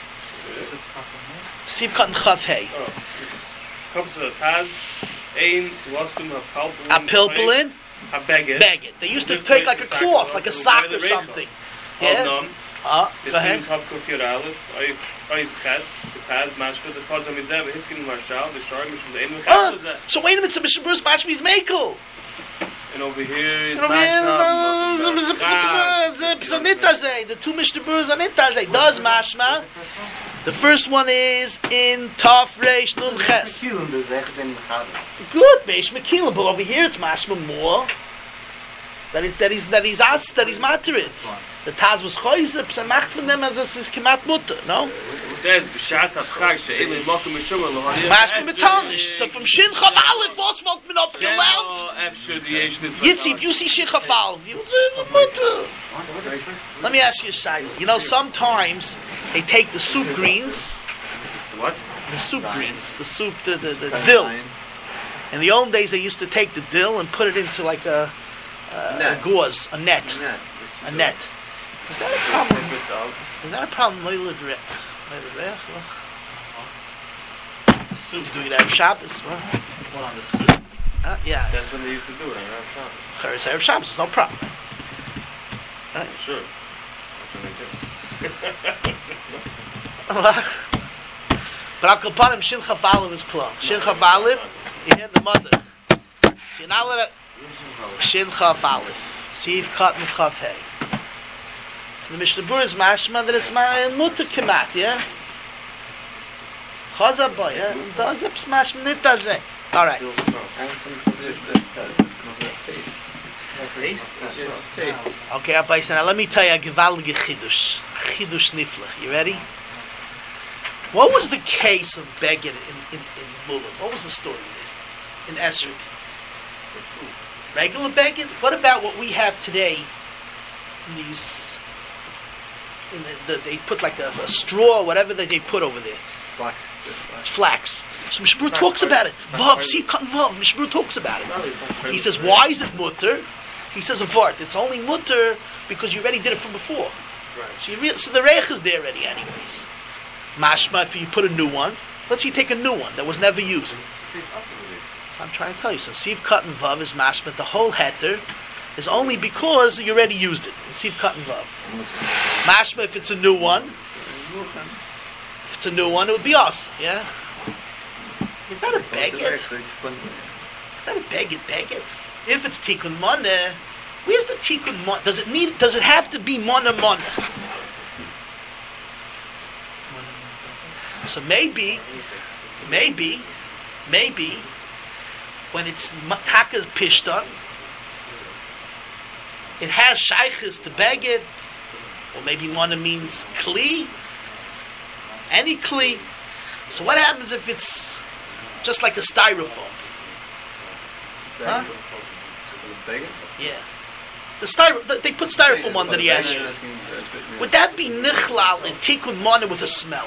Speaker 1: Siv Cotton Chaf Hey. A pilpulin.
Speaker 2: A baguette.
Speaker 1: Baguette. They used to take like a cloth, like a sock or something. Yeah. Ah, go ahead. Ah, so wait a minute, so Mishnah Berurah's mashma is mekel.
Speaker 2: And over here is
Speaker 1: the two Mishnah Berurahs are nitazeh. Does mashma? The first one is in Taf Reish Nun Ches. Good, Beish Mekilim, but over here it's mashma more. That is that is that is us that is materit. The Taz was choyze, psa macht von them as es is kemat mutter, no?
Speaker 2: It says b'shas ha'chag she'ele mokum meshuma l'hani.
Speaker 1: Mashma metanish. So from Shin Chav Aleph, was fällt mir up gelernt? Yitzi, if you see Shin Chav Aleph, you let me ask you a size. You know, sometimes they take the soup greens.
Speaker 2: What?
Speaker 1: The soup greens, the soup, the the, the dill. In the old days, they used to take the dill and put it into like a, uh, a gauze, a net, a net. Is that a problem? Is that a problem? Leila Drech. Leila Drech? Soup. Do you have Shabbos?
Speaker 4: What on the soup?
Speaker 1: Uh, yeah.
Speaker 2: That's when they used to do it. I have Shabbos.
Speaker 1: Erev Shabbos is no problem. Right.
Speaker 2: Sure.
Speaker 1: But I'll call upon him. Shin Chaf Aleph is close. Shin Chaf Aleph, you hear the mother. So you're not let it. Shin Chaf Aleph. Siv Cotton Chaf Hey. The Mishnah Berurah is mashma that it's my mutter kemat, yeah? Chaza boy, yeah. Does it smash me? It does it. All right. Okay, Abba, now let me tell you a gewaltige chidush. Chidush nifla. You ready? What was the case of Beged in, in, in Lulav? What was the story there? In Esrog? Regular Beged? What about what we have today? In these, in the, the, they put like a, a straw, whatever that they put over there.
Speaker 3: Flax.
Speaker 1: It's flax. So Mishmur talks about it. Vav, see, cut Vav. Mishmur talks about it. He says, why is it mutter? He says a vart. It's only mutter because you already did it from before.
Speaker 2: Right.
Speaker 1: So, you re- so the reich is there already, anyways. Mashma, if you put a new one, let's say you take a new one that was never used.
Speaker 5: See, it's also really.
Speaker 1: So I'm trying to tell you. So Siv Cut and Vav is mashma. The whole heter is only because you already used it. It's Siv Cut and Vav. Mashma, if it's a new one, if it's a new one, it would be us. Yeah. Is that a beged? Is that a beged? Beged? If it's tikkun mana, where's the tikkun mana? Does it need? Does it have to be mana mana? So maybe, maybe, maybe, when it's taka pishtan, it has shaykhis to beged, or maybe mana means kli, any kli. So what happens if it's just like a styrofoam? Huh? Yeah. The styro- they put styrofoam under the asher. Would that be nichlal and tikkun mana with a smell?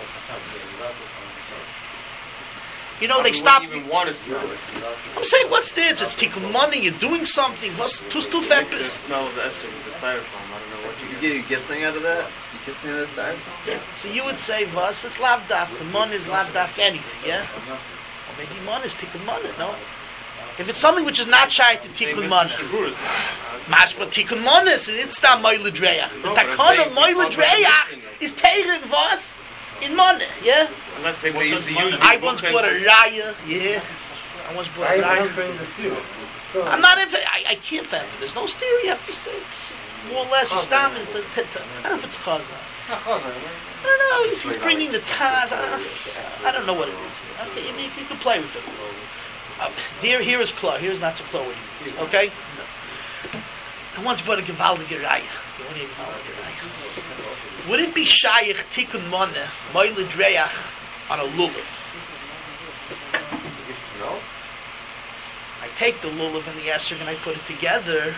Speaker 1: You know, they stop.
Speaker 2: Even want to smell it.
Speaker 1: I'm saying, what's this? It's tikkun mana. You're doing something. What's two two
Speaker 2: The
Speaker 1: factors?
Speaker 2: smell of the ester with the styrofoam. I don't know what you
Speaker 3: You
Speaker 2: get.
Speaker 3: get you get something out of that? You get something out of the styrofoam?
Speaker 1: So you would say, "Vas is lavdaf. The mana is lavdaf anything." Yeah. Or maybe mana is tikkun mana. No. If it's something which is not shy to tikkun mana, mashma tikkun mana, it's not moiled reach. The takana moiled reach is taken vas in mana. Yeah.
Speaker 2: Unless maybe they used to use
Speaker 1: I once bought a raya. Yeah. I once bought a raya. I'm not in. I, I can't fan for there's no stereo. You have to say it's more or less. You stop it. I don't know if it's chaza. I don't know. He's, he's bringing the taz. I don't, I don't know what it is. Okay, I mean, you can play with it. Uh, here, here is klar. Here's not so klar. Okay. No. I once bought a gewaldige raya. Would it be shayich tikkun mana moiled reach on a lulav?
Speaker 5: You smell?
Speaker 1: I take the lulav and the esrog and I put it together.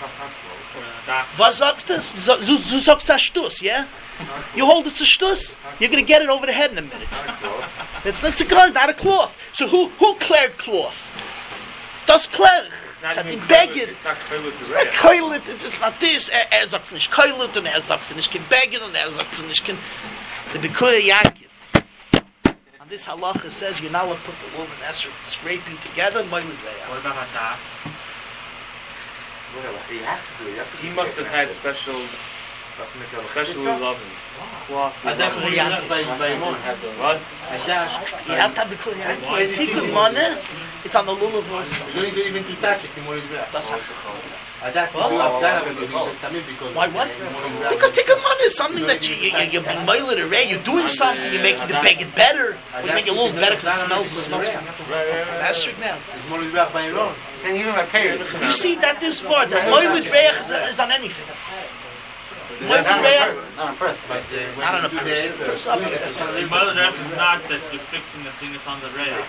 Speaker 1: Was sagst du? Du, du sagst das Stuss, yeah? You hold it's a Stuss, you're going to get it over the head in a minute. It's, it's a gun, not a cloth. So who who cleared cloth? Das clear. It's not beged.
Speaker 2: It's not koilet
Speaker 1: It's
Speaker 2: the
Speaker 1: not
Speaker 2: reach.
Speaker 1: koilet, it's just not this. Er, er sagt nicht koilet und er sagt nicht kein beged und er sagt nicht kein... The Bikuya Yankiv. And this halacha says you're not allowed to put the lulav and esrog scraping together.
Speaker 4: What about a das?
Speaker 5: Whatever. You have to do it. You have to do
Speaker 2: He
Speaker 5: it.
Speaker 2: must have had special,
Speaker 5: You have to make a
Speaker 2: special
Speaker 5: chitza.
Speaker 2: loving cloth.
Speaker 6: I definitely left by by one.
Speaker 2: What?
Speaker 6: And that
Speaker 1: You have to have Bikuya Yankiv. Tikkun mana, it's on the lulav also.
Speaker 6: you don't need even to touch it. You want it back.
Speaker 1: That's how.
Speaker 6: And that's if you have done it with Samir because
Speaker 1: Why what?
Speaker 6: you want it back.
Speaker 1: Because tikkun mana is something that you, you, you, you're being moiled array, you're doing something, you make the bag it better. You make it a little better because it smells, it smells from, from, from, from esrog now.
Speaker 6: It's more back by your own.
Speaker 5: Saying even my parents.
Speaker 1: You see that this far, the moiled reich is, is on anything. Moiled reich,
Speaker 5: Not in person.
Speaker 6: But uh, when
Speaker 1: not on a
Speaker 6: you do
Speaker 1: person.
Speaker 6: the-
Speaker 1: Person up
Speaker 6: do
Speaker 1: on
Speaker 6: the-
Speaker 1: a person.
Speaker 7: The mother ref is not that you're fixing the thing that's on the rail.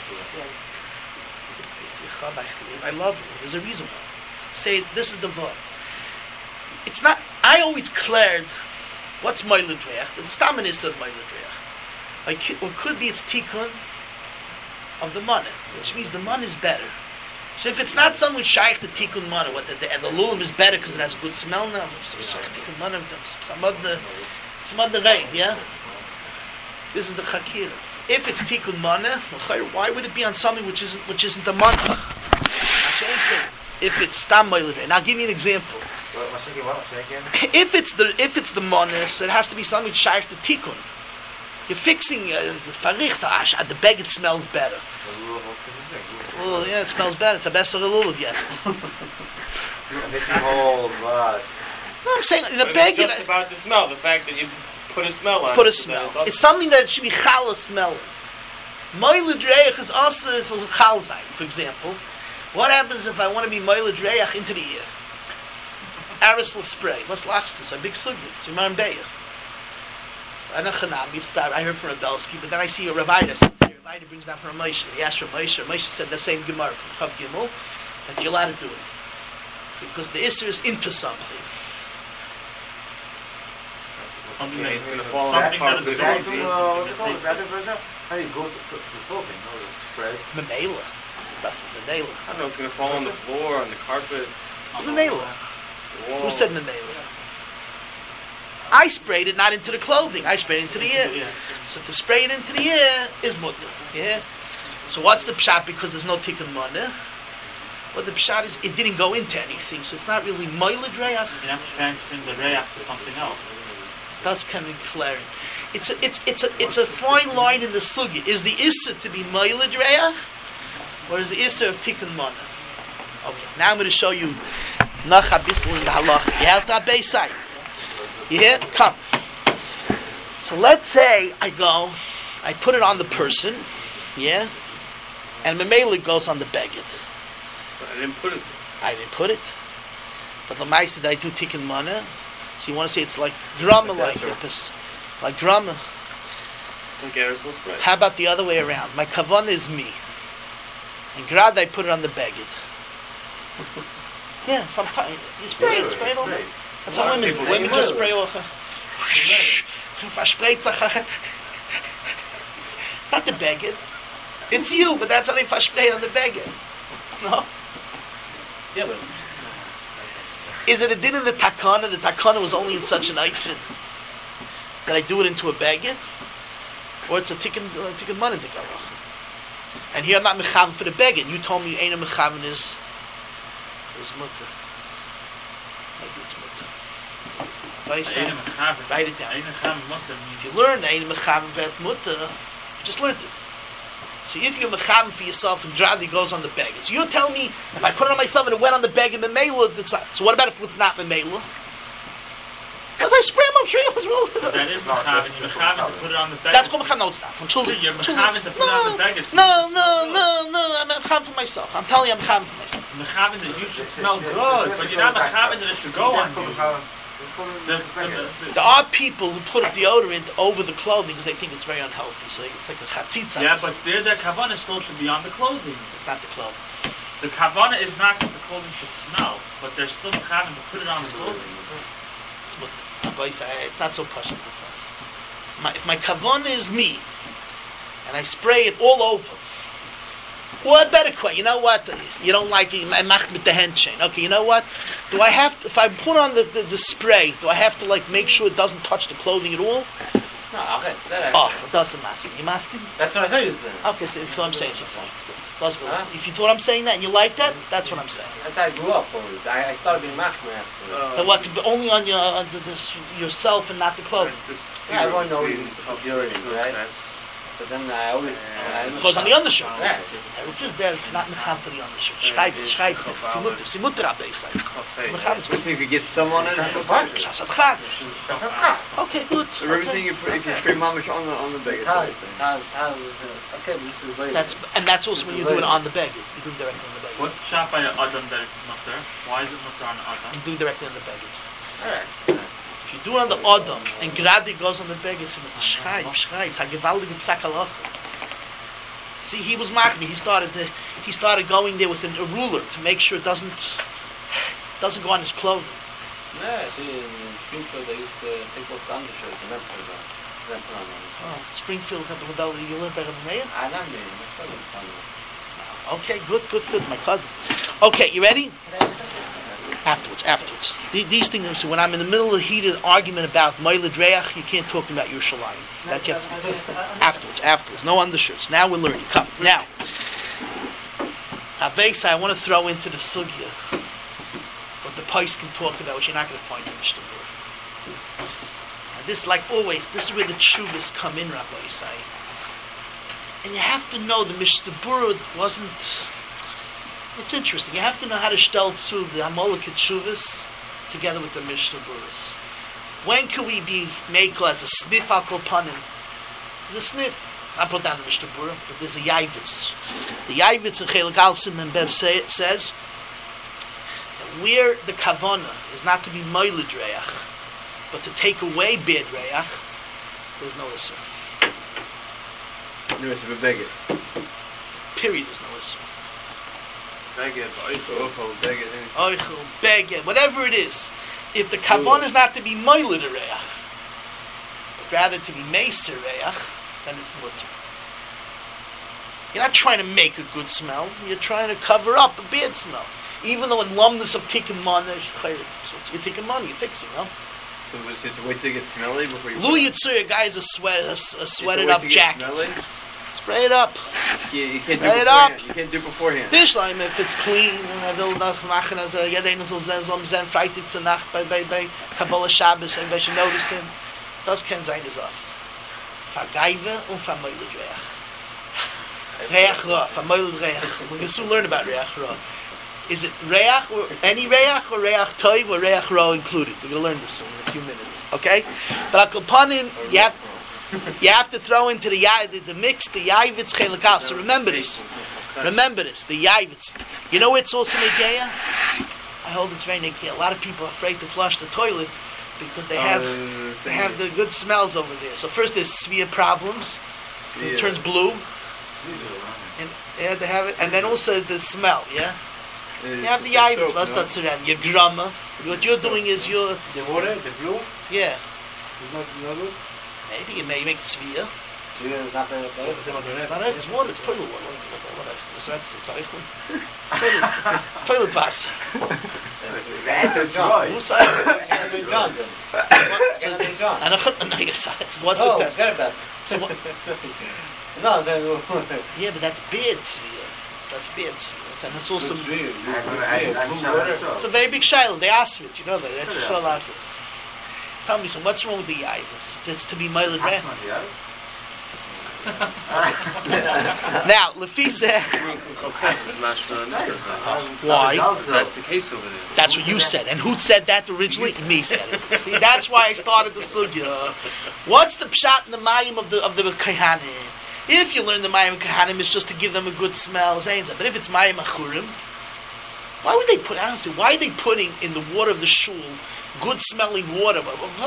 Speaker 1: I love it. There's a reason why. Say, this is the vod. It's not, I always cleared, what's moiled reich? There's a staminist of moiled reich. Like, or could be it's tikkun of the mana, which means the mana is better. So if it's not something shaykh to tikkun mana, what the, the, the lulav is better because it has a good smell now, so tikkun mana, some other, some other raid, yeah? This is the chakira. If it's tikkun mana, why would it be on something which isn't which isn't the mana? If it's stam moiled reich. Now I'll give you an example.
Speaker 5: What, what's again? What? What's again?
Speaker 1: If it's the if it's the mana, so it has to be something shaykh to tikkun. You're fixing uh, the farich uh, the bag. It smells better. Well, yeah, it smells better. It's a best of the lulav, yes.
Speaker 5: This whole what?
Speaker 1: No, I'm saying in a
Speaker 2: But
Speaker 1: bag.
Speaker 2: it's just about the smell. The fact that you put a smell on
Speaker 1: Put a
Speaker 2: it. so that
Speaker 1: smell.
Speaker 2: it's also-
Speaker 1: It's something that should be challah smell. Moiled Reach is also is a chal zayin. For example, what happens if I want to be Moiled Reach into the ear? Aerosol spray. What's lachst? It's a big sugya. It's Imam Beya. I know Chanam, I heard from Rebelsky, but then I see a Ravida. Ravida brings down from Ramosha. He asked Ramosha. Ramosha said the same Gemara from Chav Gimel that you're allowed to do it because the Isser is into something.
Speaker 2: Something that it's going to fall
Speaker 7: Something
Speaker 2: apart.
Speaker 7: that
Speaker 5: That's
Speaker 7: absorbs
Speaker 5: the,
Speaker 7: it.
Speaker 5: uh, what's it called? The other version now? How do you go to put the clothing? No, it spreads.
Speaker 1: Memela. That's the Memela.
Speaker 2: I don't know, it's going to fall on the floor, on the carpet.
Speaker 1: It's Memela.
Speaker 2: the wall.
Speaker 1: Who said Memela? I sprayed it not into the clothing. I sprayed it into the ear.
Speaker 7: Yeah.
Speaker 1: So to spray it into the ear is mutter. Yeah. So what's the pshat? Because there's no tikkun money. Well, the pshat is it didn't go into anything, so it's not really moiled reach.
Speaker 7: You're not transferring the reach to something else.
Speaker 1: That's kind of clear. It's a it's it's a it's a fine line in the sugi. Is the issa to be moiled reach, or is the issa of tikkun money? Okay. Now I'm going to show you nach habisl in the halacha. You have that base side. You hear? Come. So let's say I go, I put it on the person, yeah, and Memela goes on the beged.
Speaker 2: But I didn't put it.
Speaker 1: I didn't put it, but the ma'aseh that I do tikkun mana. So you want to say it's like grama, like
Speaker 2: Like
Speaker 1: this, like grama.
Speaker 2: It's like aerosol spray.
Speaker 1: How about the other way around? My kavanah is me, and grad I put it on the beged. Yeah, sometimes you spray it, spray it over. That's how women do. Women just spray over. Versprayt sich. It's not the beged. It's you, but that's how they verspray on the beged. No?
Speaker 2: Yeah, but
Speaker 1: Is it a din in the takana? The takana was only in such an outfit that I do it into a beged? Or it's a tikkun uh, tikkun man in tikkarach? And here I'm not mechavan for the beged. You told me ain't a mechavan is is mutter. Maybe it's mutter. Write
Speaker 7: Eine Mechaven.
Speaker 1: Write it down.
Speaker 7: Eine Mechaven Mutter
Speaker 1: If
Speaker 7: means
Speaker 1: you learn that ain't a mechavan vet mutter, you just learned it. So if you're mechavan for yourself and gradi goes on the beged, so you tell me if I put it on myself and it went on the beged, the memela, it's not. So what about if it's not memela? Well, I spray him. I'm sure it was real.
Speaker 7: But that is Mechaven. You're Mechaven to put it on the bag.
Speaker 1: That's called mechavan. No, it's not. I'm children.
Speaker 7: You're
Speaker 1: Children.
Speaker 7: Mechaven to put it on the bag. It's
Speaker 1: No,
Speaker 7: it's
Speaker 1: no,
Speaker 7: good.
Speaker 1: no, no. I'm mechavan for myself. I'm telling you, I'm mechavan for myself.
Speaker 7: Mechaven that you should smell good, but you're not Mechaven that it should go on you. The, the, the,
Speaker 1: There are people who put a deodorant over the clothing because they think it's very unhealthy. So it's like a chatzitza.
Speaker 7: yeah, but their, their kavanah still should be on the clothing.
Speaker 1: it's not the clothing.
Speaker 7: The kavanah is not that the clothing should smell, but they're still Mechaven to put it on the clothing.
Speaker 1: It's what Rabbi say, it's not so pashut. My, if my kavanah is me, and I spray it all over, what better quite? You know what? You don't like it. I mach with the hand chain. Okay, you know what? Do I have to? If I put on the, the, the spray, do I have to like make sure it doesn't touch the clothing at all?
Speaker 8: No, okay. That
Speaker 1: Oh, it doesn't matter. You asking?
Speaker 8: That's what I thought you was saying.
Speaker 1: Okay, so if what I'm saying, so fine. Doesn't matter. If you thought I'm saying that and you like that, that's what I'm saying.
Speaker 8: That's how I grew up always. I, I started being machmer after.
Speaker 1: But what? But only on your on the, this, yourself and not the clothing.
Speaker 8: Yeah, everyone knows it's purity, right? But then I always... I
Speaker 1: It goes on the undershirt.
Speaker 8: Yeah.
Speaker 1: It says there it's not mecham for the undershirt. Schreib it, schreib it. Simutter, simutter abdei say. Mecham is
Speaker 3: So if you get some on it,
Speaker 1: Shasat chag.
Speaker 8: That's a cut.
Speaker 1: Okay, good.
Speaker 3: so everything you put, if you spray mamish on the on the bag, it's
Speaker 8: Tal,
Speaker 3: all the same.
Speaker 8: tal, tal, uh, okay, this is later.
Speaker 1: That's and that's also when you do it on the bag. You do it directly on the bag.
Speaker 7: What's shot by an Adam that it's mutter? Why is it mutter on Adam?
Speaker 1: You do it directly on the bag.
Speaker 8: Alright.
Speaker 1: If you do it on the Adam and gradi goes on the bag, it's with the schreib, schreib. It's a gewaltige psakalacha. See, he was machmi. He started to, he started going there with an, a ruler to make sure it doesn't doesn't go on his clothing.
Speaker 8: Yeah, in Springfield they used to take off the undershirts and then put it on. Then put on them.
Speaker 1: Oh, Springfield had the rebel. You live better than me.
Speaker 8: I don't mean, my cousin's funny.
Speaker 1: Okay, good, good, good. My cousin. Okay, you ready? Afterwards, afterwards. The, these things, when I'm in the middle of a heated argument about Moiled Reach, you can't talk about Yerushalayim. That you have to afterwards, afterwards. No undershirts. Now we're learning. Come. Now, Abesa, I want to throw into the sugya what the Pais can talk about, which you're not going to find in Mishnah Berurah. And this, like always, this is where the tshuvas come in, Rabbi Isai. And you have to know the Mishnah Berurah wasn't... It's interesting. You have to know how to shtel to the Amalek Tshuvas together with the Mishnah Berurah. When can we be mekel as a sniff al kol panim? As a sniff. I put down the Mishnah Berurah, but there's a Yavitz. The Yavitz in Chelik Alfsim and Bev say, says that where the Kavanah is not to be Moiled Reach, but to take away bad Reach, there's no Isser.
Speaker 3: No, it's a beggar.
Speaker 1: Period, there's no Isser.
Speaker 3: Beggar, Oichel, beggar, anything.
Speaker 1: Oichel, Beggar, whatever it is. If the Kavanah is not to be Moiled Reach, but rather to be Meiser Reach, then it's mutter. You're not trying to make a good smell. You're trying to cover up a bad smell. Even though in lumnus of tikkun mana, you're taking money, you're fixing, no?
Speaker 3: So is it to wait till it gets smelly before you...
Speaker 1: Lu Yitzur, a guy is a, sweat, a, a sweated
Speaker 3: wait
Speaker 1: up
Speaker 3: till it gets
Speaker 1: jacket.
Speaker 3: smelly?
Speaker 1: Spray it up.
Speaker 3: You, you can't do
Speaker 1: Spray
Speaker 3: it
Speaker 1: it
Speaker 3: beforehand.
Speaker 1: up.
Speaker 3: You can't do it beforehand.
Speaker 1: Bishleim, if it's clean, and I will not machen as a Yadena soll sein, so am sein Freitag zur Nacht bei, bei, bei Kabbalah Shabbos, ein bisschen noticen. Das kann sein, ist das. Vergeive und vermeulet Reach. Reach Ra, vermeulet Reach. We're going to soon learn about Reach Ra. Is it Reach, or any Reach, or Reach Toiv, or Reach Ra included? We're going to learn this soon in a few minutes, okay? But Akapanim, you have, you have to throw into the, the, the mix the Yavitz Chelikal. So remember this. Remember this, the Yavitz. You know it's also Negeya? I hold it's very Negeya. A lot of people are afraid to flush the toilet because they have
Speaker 3: Uh,
Speaker 1: they have the good smells over there. So first there's sphere problems. It turns blue. And yeah, they have it. And then also the smell, yeah? You have the Yavitz, what's that around? Your grandma. What you're doing is you're,
Speaker 6: The water, the blue,
Speaker 1: yeah,
Speaker 6: is not, not good.
Speaker 1: maybe you may make the sphere.
Speaker 8: Sphere is not the
Speaker 1: It's not it's water, it's toilet water. So that's the Zeichel. Toilet, it's toilet water.
Speaker 6: That's right.
Speaker 1: Who said it?
Speaker 8: John then. John.
Speaker 1: And I no, yes, what's
Speaker 8: Oh,
Speaker 1: the time?
Speaker 8: forget about
Speaker 1: So what,
Speaker 8: No, then
Speaker 1: yeah, but that's bad sphere. It's, that's bad sphere. And it's also it's a very big shiloh. They ask it, you know that. That's a soul ask it. Tell me, so what's wrong with the yai? It's, it's to be mild red. Now, Lefizeh. Why?
Speaker 2: That's the case over there.
Speaker 1: That's what you said. And who said that originally? Me said it. See, that's why I started the sugya. What's the pshat in the mayim of the of the kahanim? If you learn the mayim of kahanim, it's just to give them a good smell. But if it's mayim achurim, why would they put? I don't see. Why are they putting in the water of the shul good smelling water?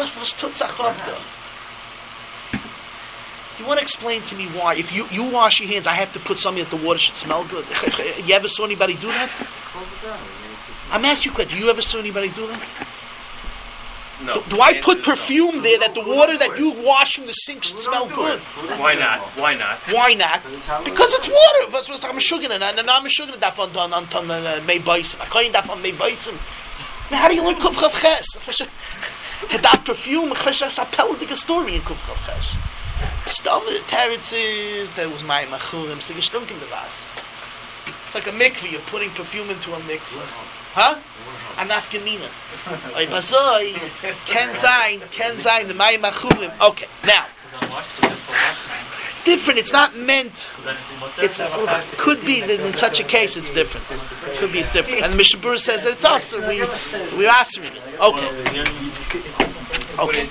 Speaker 1: You want to explain to me why? If you, you wash your hands, I have to put something that the water should smell good. You ever saw anybody do that? I'm asking you a question. Do you ever saw anybody do that?
Speaker 2: No.
Speaker 1: Do, do I put perfume there that the water that you wash from the sink should smell good?
Speaker 2: Why not? Why not?
Speaker 1: Why not? Because it's water. That's what I'm sugar and I'm sugar that on on on May Bison. I can't that on May Bison. How do you learn Kuf Chav Ches? That perfume, it's a pelletic story in Kuf Chav Ches. Stam the terraces, there was my machurim, so gestunken the vas. It's like a mikveh, you're putting perfume into a mikveh. Huh? An afgemina. Oy bazoi, ken zayn, ken zayn, the my machurim. Okay, now. It's different, it's not meant. It's a, could be that in such a case it's different. Could be it's different. And the Mishnah Berurah says that it's us, we, we're answering it. Okay. Okay.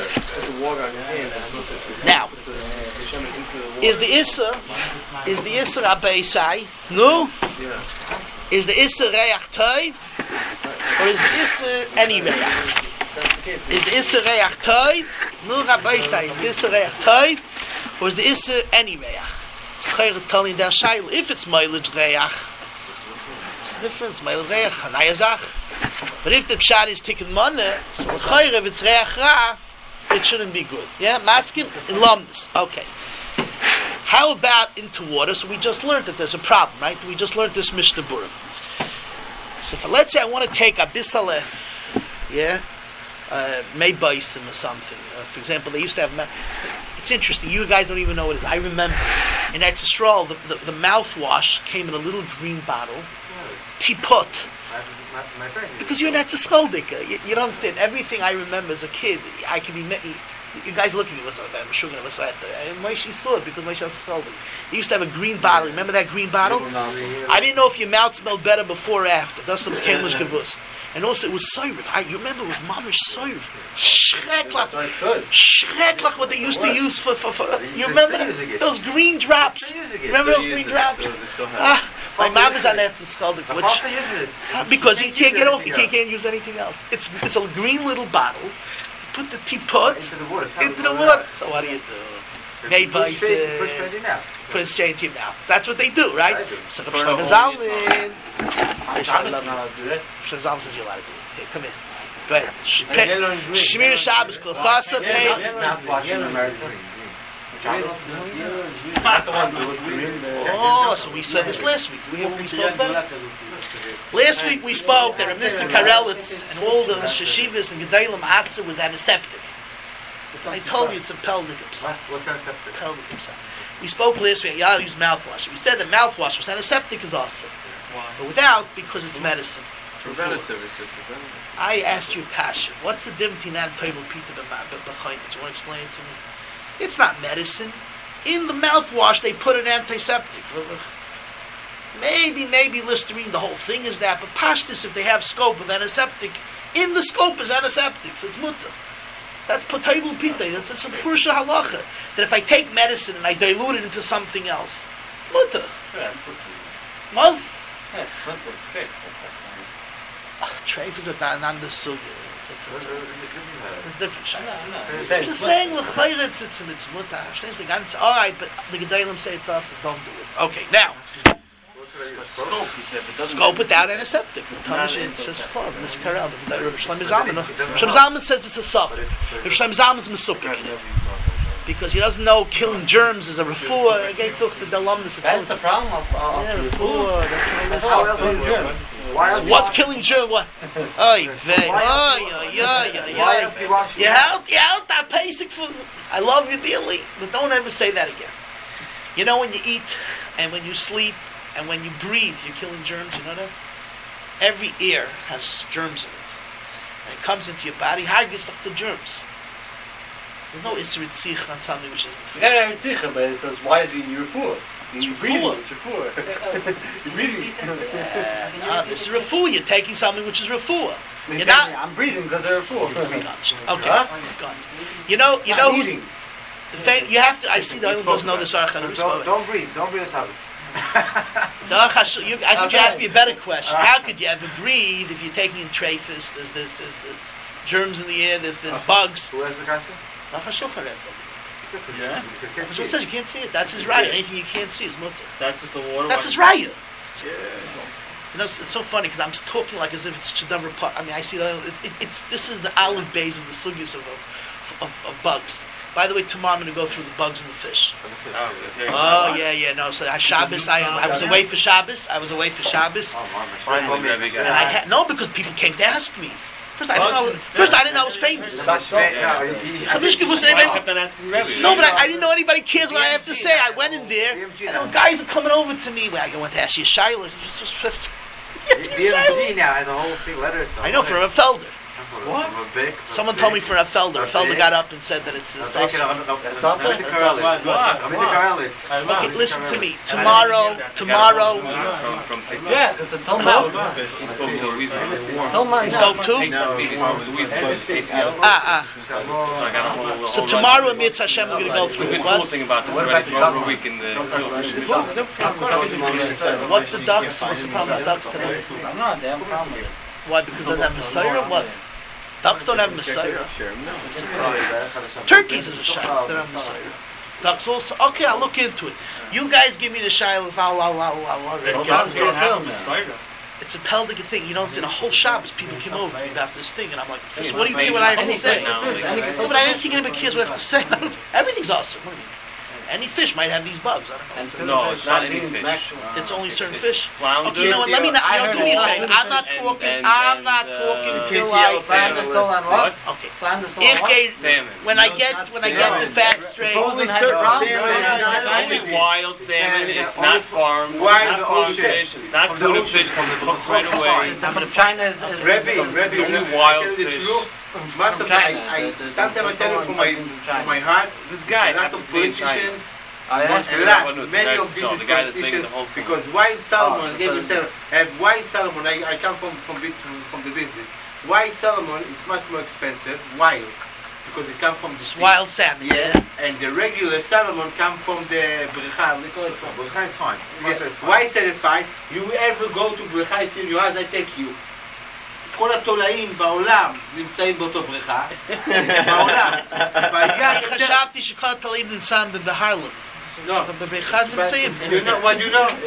Speaker 1: Now, is the Issa, is the Issa Rabbeisai, no? Is the Issa Reach Toiv, or is the Issa any Reach? Is the Issa Reach Toiv, no Rabbeisai, is the Issa Reach Toiv, or is the Issa any Reach? So Chayyim is telling their Shail, if it's Meiled Reach, it's the difference, Meiled Reach, Hanayazach. But if the pshat is tikkun mana, so l'chayr, if it's reach ra, it shouldn't be good. Yeah, maskim in lumdus. Okay. How about into water? So we just learned that there's a problem, right? We just learned this Mishnah Berurah. So if, let's say I want to take a bisale, yeah, uh, made baisim or something. Uh, for example, they used to have. Ma- it's interesting. You guys don't even know what it is. I remember in Eretz Yisrael, the, the, the mouthwash came in a little green bottle, tipot. Because you're not a scholdika. You, you don't understand. Everything I remember as a kid, I can be. You, you guys look at me. What's that? I'm sure gonna say it. Moshe saw it because Moshe was scholding. They used to have a green bottle. Remember that green bottle? I didn't know if your mouth smelled better before or after. That's what became gewusst. And also it was soiv. I you remember it was mamish soiv. Schrecklich.
Speaker 8: So it's good.
Speaker 1: Schrecklich what they used to use for for, for
Speaker 3: They-
Speaker 1: you
Speaker 3: they're
Speaker 1: remember
Speaker 3: still
Speaker 1: that?
Speaker 3: using it.
Speaker 1: Those green drops.
Speaker 3: Still using it.
Speaker 1: Remember
Speaker 3: Still
Speaker 1: those
Speaker 3: use
Speaker 1: green
Speaker 3: it.
Speaker 1: drops?
Speaker 3: Still- they still have
Speaker 1: Ah, my
Speaker 3: Fafa
Speaker 1: mom
Speaker 3: uses
Speaker 1: is on
Speaker 3: it.
Speaker 1: that schaldig,
Speaker 3: The
Speaker 1: which
Speaker 3: Fafa uses it.
Speaker 1: because he
Speaker 3: Can't
Speaker 1: can't
Speaker 3: use
Speaker 1: get off, he
Speaker 3: anything
Speaker 1: can't, can't use anything else. It's it's a green little bottle. You put the teapot
Speaker 3: Into the water. so
Speaker 1: into
Speaker 3: it
Speaker 1: the
Speaker 3: goes
Speaker 1: water.
Speaker 3: out.
Speaker 1: So what do you do?
Speaker 3: So
Speaker 1: Maybe
Speaker 3: push
Speaker 1: I
Speaker 3: straight,
Speaker 1: say-
Speaker 3: push straight in now.
Speaker 1: Put it straight into your mouth. That's what they do, right?
Speaker 3: I do.
Speaker 1: So the
Speaker 2: Burn
Speaker 1: Shlomo
Speaker 2: a hole in
Speaker 1: Zalman,
Speaker 8: I
Speaker 1: Shlomo
Speaker 8: don't know how to do that.
Speaker 1: Zalman says you're allowed to do it. Here, come here. Go ahead. Sh-
Speaker 6: And yellow and green.
Speaker 1: Shmir Shabbos Kolchasa
Speaker 6: Yeah,
Speaker 1: Pei.
Speaker 6: yeah.
Speaker 8: Mouthwash in America.
Speaker 7: Not the one that was green.
Speaker 1: Oh, so we said this last week. We, we spoke about it. Last week we spoke that Rav Nissen Karelitz and all the Sheshivas and Gedalim Asa with antiseptic. I told you it's a pelvic
Speaker 3: What? What's antiseptic?
Speaker 1: pelvic upset. We spoke last week, yeah, I use mouthwash. We said that mouthwash was antiseptic is awesome. But without, because it's medicine.
Speaker 3: Preventative. It's a preventative.
Speaker 1: I asked you, Kasha, what's the difference between that and Toivel Pita behind it? You want to explain it to me? It's not medicine. In the mouthwash, they put an antiseptic. Maybe, maybe Listerine, the whole thing is that, but Pashtus, if they have scope with antiseptic, in the scope is antiseptics. It's mutter. That's Toivel Pita. That's, that's a Furusha halacha. That if I take medicine and I dilute it into something else, it's mutter. Well, treif is a another sugya. It's, it's, it's, it's different shit. I'm just saying, l'chayr, it's it's it's mutter. Verstehst du? The ganze, all right, but the Gedalim say it's us, don't do it. Okay, now
Speaker 2: Scope, he said, but doesn't
Speaker 1: scope without antiseptic. The Tanash it says twelve. Mister Karel, the Shlomo Zalman. Shlomo Zalman says it's a suffix. If Shlomo Zalman's mesukik in it, because he doesn't know killing germs is a refuah. Again, took the alumnus of
Speaker 8: That's
Speaker 1: killing.
Speaker 8: the problem of uh,
Speaker 1: Yeah,
Speaker 8: of
Speaker 1: refuah. That's
Speaker 3: How
Speaker 1: not
Speaker 3: else
Speaker 1: this.
Speaker 3: do you do it? Why else?
Speaker 1: What's killing germ? What? Oy vey. Oy oy oy
Speaker 3: Why
Speaker 1: oy
Speaker 3: else
Speaker 1: oy.
Speaker 3: you wash
Speaker 1: You
Speaker 3: your
Speaker 1: held, you held that basic food. I love you dearly, but don't ever say that again. You know when you eat and when you sleep and when you breathe, you're killing germs. You know that? Every ear has germs in it, and it comes into your body. How gets stuff the germs? There's no isrit sich on something which isn't.
Speaker 8: Yeah, it's sicher, but it says, why is it in your food?
Speaker 1: It's
Speaker 8: You're
Speaker 1: refuah.
Speaker 8: breathing, it's your food. You're breathing.
Speaker 1: Yeah, no, this is refuah. You're taking something which is refuah.
Speaker 8: You're
Speaker 1: You're not.
Speaker 8: I'm breathing because they're food.
Speaker 1: It's gone. Okay,
Speaker 8: Huh?
Speaker 1: it's gone. You know, you know
Speaker 8: I'm
Speaker 1: who's
Speaker 8: eating.
Speaker 1: the fa- you have to. I see the other one doesn't know this
Speaker 3: So
Speaker 1: archa.
Speaker 3: don't, don't breathe. Don't breathe this house.
Speaker 1: The Archa- you- I think you asked me a better question. How could you ever breathe if you're taking in trephis? There's there's there's, there's germs in the air. There's there's bugs.
Speaker 3: Who has the kasha?
Speaker 1: Archa Shulchan Aruch.
Speaker 7: Yeah.
Speaker 3: Because you can't
Speaker 1: That's
Speaker 3: see
Speaker 1: what it
Speaker 3: it.
Speaker 1: says. You can't see it. That's his raya. Anything you can't see is mutter.
Speaker 7: That's what the water.
Speaker 1: That's his raya.
Speaker 3: Yeah.
Speaker 1: You know, it's, it's so funny because I'm talking like as if it's Shadavar part. I mean, I see the, it, it, it's this is the olive base of the sugyas of, of, of, of bugs. By the way, tomorrow I'm going to go through the bugs in the fish.
Speaker 2: Oh, okay.
Speaker 1: Oh yeah, yeah, no. So I Shabbos, I, I was away for Shabbos. I was away for Shabbos,
Speaker 3: Oh, man, my
Speaker 2: Finally,
Speaker 3: friend.
Speaker 2: Rebbe
Speaker 1: and I
Speaker 2: got
Speaker 1: had no because people came to ask me. First, I didn't know. First, I didn't know I was famous.
Speaker 3: That's right. No, he- he-
Speaker 1: Chavishka was
Speaker 2: I
Speaker 1: there.
Speaker 2: kept on asking Rebbe.
Speaker 1: No, but I, I didn't know anybody cares what I have to say. I went in there,
Speaker 3: B M G
Speaker 1: and
Speaker 3: now.
Speaker 1: the guys are coming over to me. Well, I went to ask you Shiloh.
Speaker 3: B M G now has a whole thing letters.
Speaker 1: I know for a Felder.
Speaker 3: What?
Speaker 1: Someone told me for a Felder. A Felder got up and said that it's, it's awesome.
Speaker 8: It's also-
Speaker 1: Okay, listen to me. Tomorrow, tomorrow.
Speaker 2: From, from
Speaker 8: Yeah, it's a Talmud.
Speaker 2: he spoke to Louise before.
Speaker 8: Talmud.
Speaker 1: You spoke too?
Speaker 2: No, he spoke to Louise before K C L.
Speaker 1: Ah, ah.
Speaker 2: So I got a whole, whole
Speaker 1: So
Speaker 2: lot-
Speaker 1: tomorrow, Mitzvah Hashem, we're going to go
Speaker 2: We've
Speaker 1: through
Speaker 2: been
Speaker 1: what?
Speaker 2: talking about this already for over a week in the
Speaker 1: What's the ducks? What's the problem with ducks today?
Speaker 8: I'm not, they have a problem with it.
Speaker 1: Why? Because it doesn't have Messiah or what? Ducks don't have Messiah. Turkeys is a shayla. They don't have Messiah. Ducks also. Okay, I'll look into it. You guys give me the shilas. I'll, I'll, I'll, I'll, I'll
Speaker 2: They're
Speaker 1: get
Speaker 2: ducks
Speaker 1: it.
Speaker 2: don't have
Speaker 8: film,
Speaker 2: Messiah.
Speaker 1: It's a pelvic thing. You know, it's in a whole Shabbos. People came over about this thing, and I'm like,
Speaker 2: It's
Speaker 1: what do you think what I have to
Speaker 2: amazing
Speaker 1: say?
Speaker 2: now, like-
Speaker 1: No, but I didn't think anybody cares what I have to say. Everything's awesome. What do you mean? Any fish might have these bugs. I don't know.
Speaker 2: No, it's not any fish.
Speaker 1: It's only certain
Speaker 2: It's
Speaker 1: fish.
Speaker 2: flounder.
Speaker 1: Okay, you know what? Let me not. You know, do me a favor. I'm not
Speaker 2: And-
Speaker 1: talking.
Speaker 2: and-
Speaker 1: I'm
Speaker 2: and,
Speaker 1: not
Speaker 2: uh,
Speaker 1: talking
Speaker 3: K C
Speaker 1: till
Speaker 3: L
Speaker 1: I.
Speaker 3: salmon.
Speaker 8: Flanders all on what?
Speaker 1: Okay.
Speaker 8: Flanders all
Speaker 1: Ich
Speaker 8: on what?
Speaker 1: gehe
Speaker 2: Salmon.
Speaker 1: when I get when I get the facts straight.
Speaker 8: Frozen had problems.
Speaker 2: It's only wild salmon. It's not farmed. It's
Speaker 3: Wild
Speaker 2: not farmed
Speaker 3: ocean.
Speaker 2: fish. It's not
Speaker 3: From the
Speaker 2: tuna
Speaker 3: ocean.
Speaker 2: fish. Comes cooked right away.
Speaker 8: From China is... is
Speaker 3: Rebbe,
Speaker 8: from-
Speaker 3: Rebbe,
Speaker 2: It's only
Speaker 3: I
Speaker 2: wild
Speaker 3: tell you the
Speaker 2: fish.
Speaker 3: truth.
Speaker 8: from
Speaker 3: Massive,
Speaker 8: China.
Speaker 3: I, I
Speaker 8: The- the-
Speaker 3: sometimes I
Speaker 8: the-
Speaker 3: tell you
Speaker 8: the-
Speaker 3: from my
Speaker 8: from
Speaker 3: from
Speaker 8: China.
Speaker 3: my heart.
Speaker 2: This guy
Speaker 3: A lot
Speaker 2: happens
Speaker 3: of
Speaker 2: to be in
Speaker 3: politician.
Speaker 2: China.
Speaker 8: I
Speaker 3: want
Speaker 8: asked
Speaker 3: a
Speaker 2: you
Speaker 3: lot.
Speaker 2: about it.
Speaker 3: Many of
Speaker 2: So,
Speaker 3: these
Speaker 2: the guy that's making
Speaker 3: politicians,
Speaker 2: the whole thing.
Speaker 3: because white Solomon,
Speaker 8: Oh,
Speaker 3: gave
Speaker 8: so
Speaker 3: you Solomon, have white Solomon. I, I come from from, bit to, from the business. White Solomon is much more expensive, wild, because it comes from the
Speaker 1: It's
Speaker 3: sea.
Speaker 1: wild salmon.
Speaker 3: Yeah, and the regular Solomon come from the Brecha. They call it from.
Speaker 5: Burcha is fine.
Speaker 3: Yeah.
Speaker 5: Burcha is fine.
Speaker 3: Why is that fine? You ever go to בריכה in your house, I take you. כל התולעים בעולם נמצאים באותו בריכה. בעולם. והיה
Speaker 1: אני
Speaker 3: יותר...
Speaker 1: חשבתי שכל התלים נמצאים בהרלם.
Speaker 3: No.
Speaker 1: בבריכה נמצאים.
Speaker 3: You know what you know?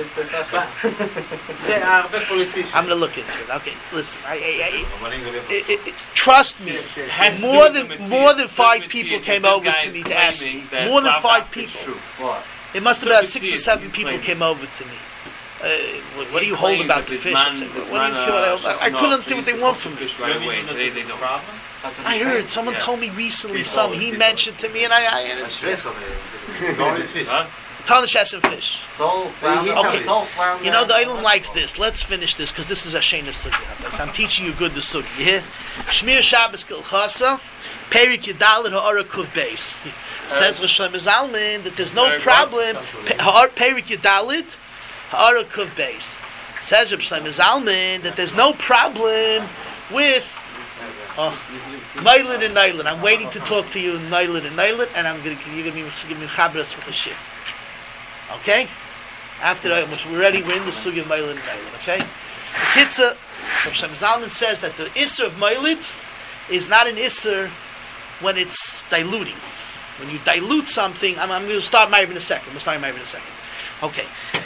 Speaker 3: זה הרבה politicians.
Speaker 1: I'm gonna look into it. Okay, listen. I, I, I,
Speaker 3: אבל אני גולה פה.
Speaker 1: it, it, it, trust me.
Speaker 2: It has to do
Speaker 1: More
Speaker 2: with
Speaker 1: than
Speaker 2: the Matthias.
Speaker 1: more than
Speaker 2: It
Speaker 1: five
Speaker 2: says
Speaker 1: people
Speaker 2: Matthias,
Speaker 1: came
Speaker 2: this
Speaker 1: over
Speaker 2: guy
Speaker 1: to
Speaker 2: is
Speaker 1: me to ask me.
Speaker 2: claiming that
Speaker 1: More than
Speaker 2: Rav
Speaker 1: five
Speaker 2: Dafka is
Speaker 1: people.
Speaker 2: true.
Speaker 8: What?
Speaker 1: It must have
Speaker 2: So
Speaker 1: about
Speaker 2: Matthias,
Speaker 1: six or seven
Speaker 2: he's
Speaker 1: people
Speaker 2: claiming.
Speaker 1: came over to me. Uh, what, what do you
Speaker 2: He
Speaker 1: hold
Speaker 2: claims
Speaker 1: about
Speaker 2: that
Speaker 1: the
Speaker 2: this
Speaker 1: fish?
Speaker 2: man-
Speaker 1: I'm saying,
Speaker 2: this
Speaker 1: what do you
Speaker 2: man,
Speaker 1: care what I,
Speaker 2: uh,
Speaker 1: I, I
Speaker 2: shuts
Speaker 1: couldn't
Speaker 2: off,
Speaker 1: understand what
Speaker 2: so
Speaker 1: they
Speaker 2: he's
Speaker 1: want
Speaker 2: a
Speaker 1: from me.
Speaker 2: fish right away. Today they don't.
Speaker 7: Problem?
Speaker 1: I heard someone
Speaker 2: Yeah.
Speaker 1: told me recently
Speaker 2: People,
Speaker 1: something he
Speaker 2: people.
Speaker 1: mentioned to me, and I, I and it's
Speaker 5: Going fish.
Speaker 2: Huh?
Speaker 1: Tonish has some fish.
Speaker 8: Soul flounder.
Speaker 1: Okay.
Speaker 8: Soul flounder.
Speaker 1: You know, the island likes this. Let's finish this because this is a Shayna Sugi. I'm teaching you good the Sugi. You hear? Shmir Shabbos Kilchasa, Perik Yedalit Ha'ara Kuv Beis. Says Rosh Hashanah Zalman that there's no
Speaker 2: Very
Speaker 1: problem. Perik Yedalit Ha'ara Kuv Beis. Says Rosh Hashanah Zalman that there's no problem with oh, Nylon and Nylon. I'm waiting to talk to you Nylon and Nylon, and I'm going to you're going to give me chabras with the shit. Okay? After that, we're ready, we're in the sugi of Mailid and Mailid, okay? The Kitza, so Shem Zalman says that the Isser of Mailid is not an Isser when it's diluting. When you dilute something, I'm, I'm going to start Ma'ariv in a second. We'll start Ma'ariv in a second. Okay.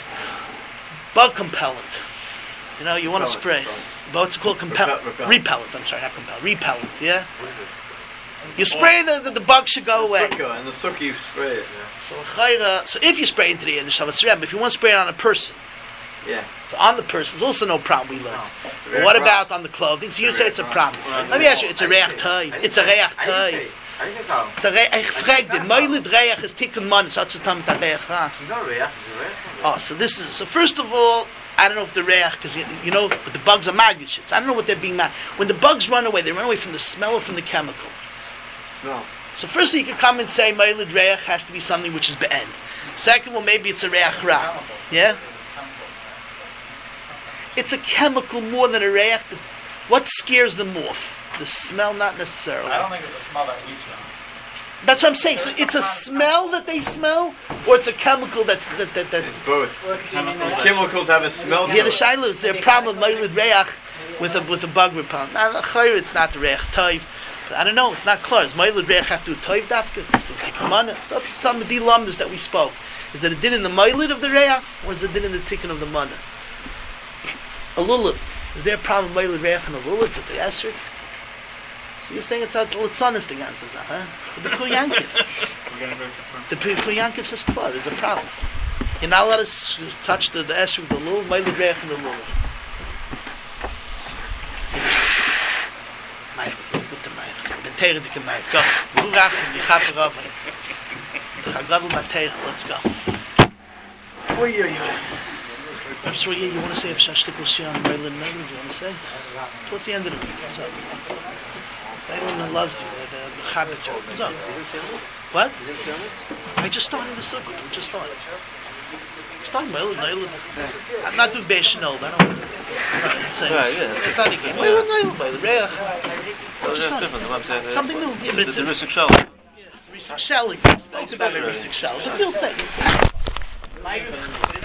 Speaker 1: Bug compellent. You know, you want to spray. What's it called? Compellent.
Speaker 6: Repellent.
Speaker 1: Repellent, I'm sorry, not compellent. Repellent, yeah? You spray, the, the, the bug should go away.
Speaker 6: Sukkah, and the sukkah you spray it.
Speaker 1: So, chayra, so if you spray into the end of Shabbos Rem, if you want to spray it on a person,
Speaker 6: Yeah.
Speaker 1: so on the person, there's also no problem we learned.
Speaker 6: It's a
Speaker 1: But
Speaker 6: rare
Speaker 1: what
Speaker 6: problem.
Speaker 1: about on the clothing? So you say it's a problem. Let me ask you, it's a reach toy. It's a reich toy.
Speaker 5: I didn't say problem.
Speaker 1: It's a reich. I frag the Meilid reich is tikkun man. So it's a tam ta reich ra.
Speaker 5: It's not reach, it's a reach.
Speaker 1: Oh, so this is so. First of all, I don't know if the reich, because you, you know, but the bugs are maggots. I don't know what they're being mad. When the bugs run away, they run away from the smell or from the chemical.
Speaker 6: Smell.
Speaker 1: So firstly, you could come and say Meilid reich has to be something which is be'en. Second, well, maybe it's a reich ra. Yeah. It's a chemical more than a reich. What scares them off? The smell, not necessarily.
Speaker 7: I don't think it's a smell that we smell.
Speaker 1: That's what I'm saying. So it's a smell that they smell, or it's a chemical that that that. that
Speaker 6: It's both.
Speaker 7: Chemical.
Speaker 6: Chemicals have a smell to
Speaker 1: yeah, the
Speaker 6: it.
Speaker 1: shaila is there a problem with Meilid reich with a with a bug repellent. Now, the chayr, it's not the reich toiv. I don't know. It's not clear. Does Meilid reich have to do toiv dafka? It's the tikkumana. So it's some of the lumdas that we spoke. Is it a din in the Meilid of the reich, or is it a din in the tikkun of the mana? A lulav. Is there a problem with Meilid reich and a lulav with the esrog? So you're saying it's a litzanis the answer, huh? The Pikul Yankiv.
Speaker 7: We're going to go for
Speaker 1: The Pikul Yankiv says klar. There's a problem. You're not allowed to s- touch the the esrog, the lulav, Meilid reich and the lulav. Ma'ir, good to Ma'ir. The Teire dik Ma'ir. Go. Burach and Yichap Rav. The Chagradl Ma'teire. Let's go.
Speaker 6: Oy, oy, oy.
Speaker 1: I'm sorry, yeah, you want to say if Shashtikul Shia on Meilid and Meilid, you want to say? Towards the end of the week. So, everyone loves you. The, the, the Chabad joke. So, what? I just started the sukkah. We just started. Starting Meilid, Meilid. I'm not doing Beis Shinol. I don't want to do it.
Speaker 2: Yeah, yeah.
Speaker 1: It's not again. Meilid, Meilid, Meilid. Reach.
Speaker 2: That's
Speaker 1: Just not-
Speaker 2: different. I'm saying, uh,
Speaker 1: Something new. Yeah, but it's
Speaker 2: the
Speaker 1: a
Speaker 2: Risik Shell.
Speaker 1: Risik Shelling. We spoke about a Risik Shelling. But we'll say.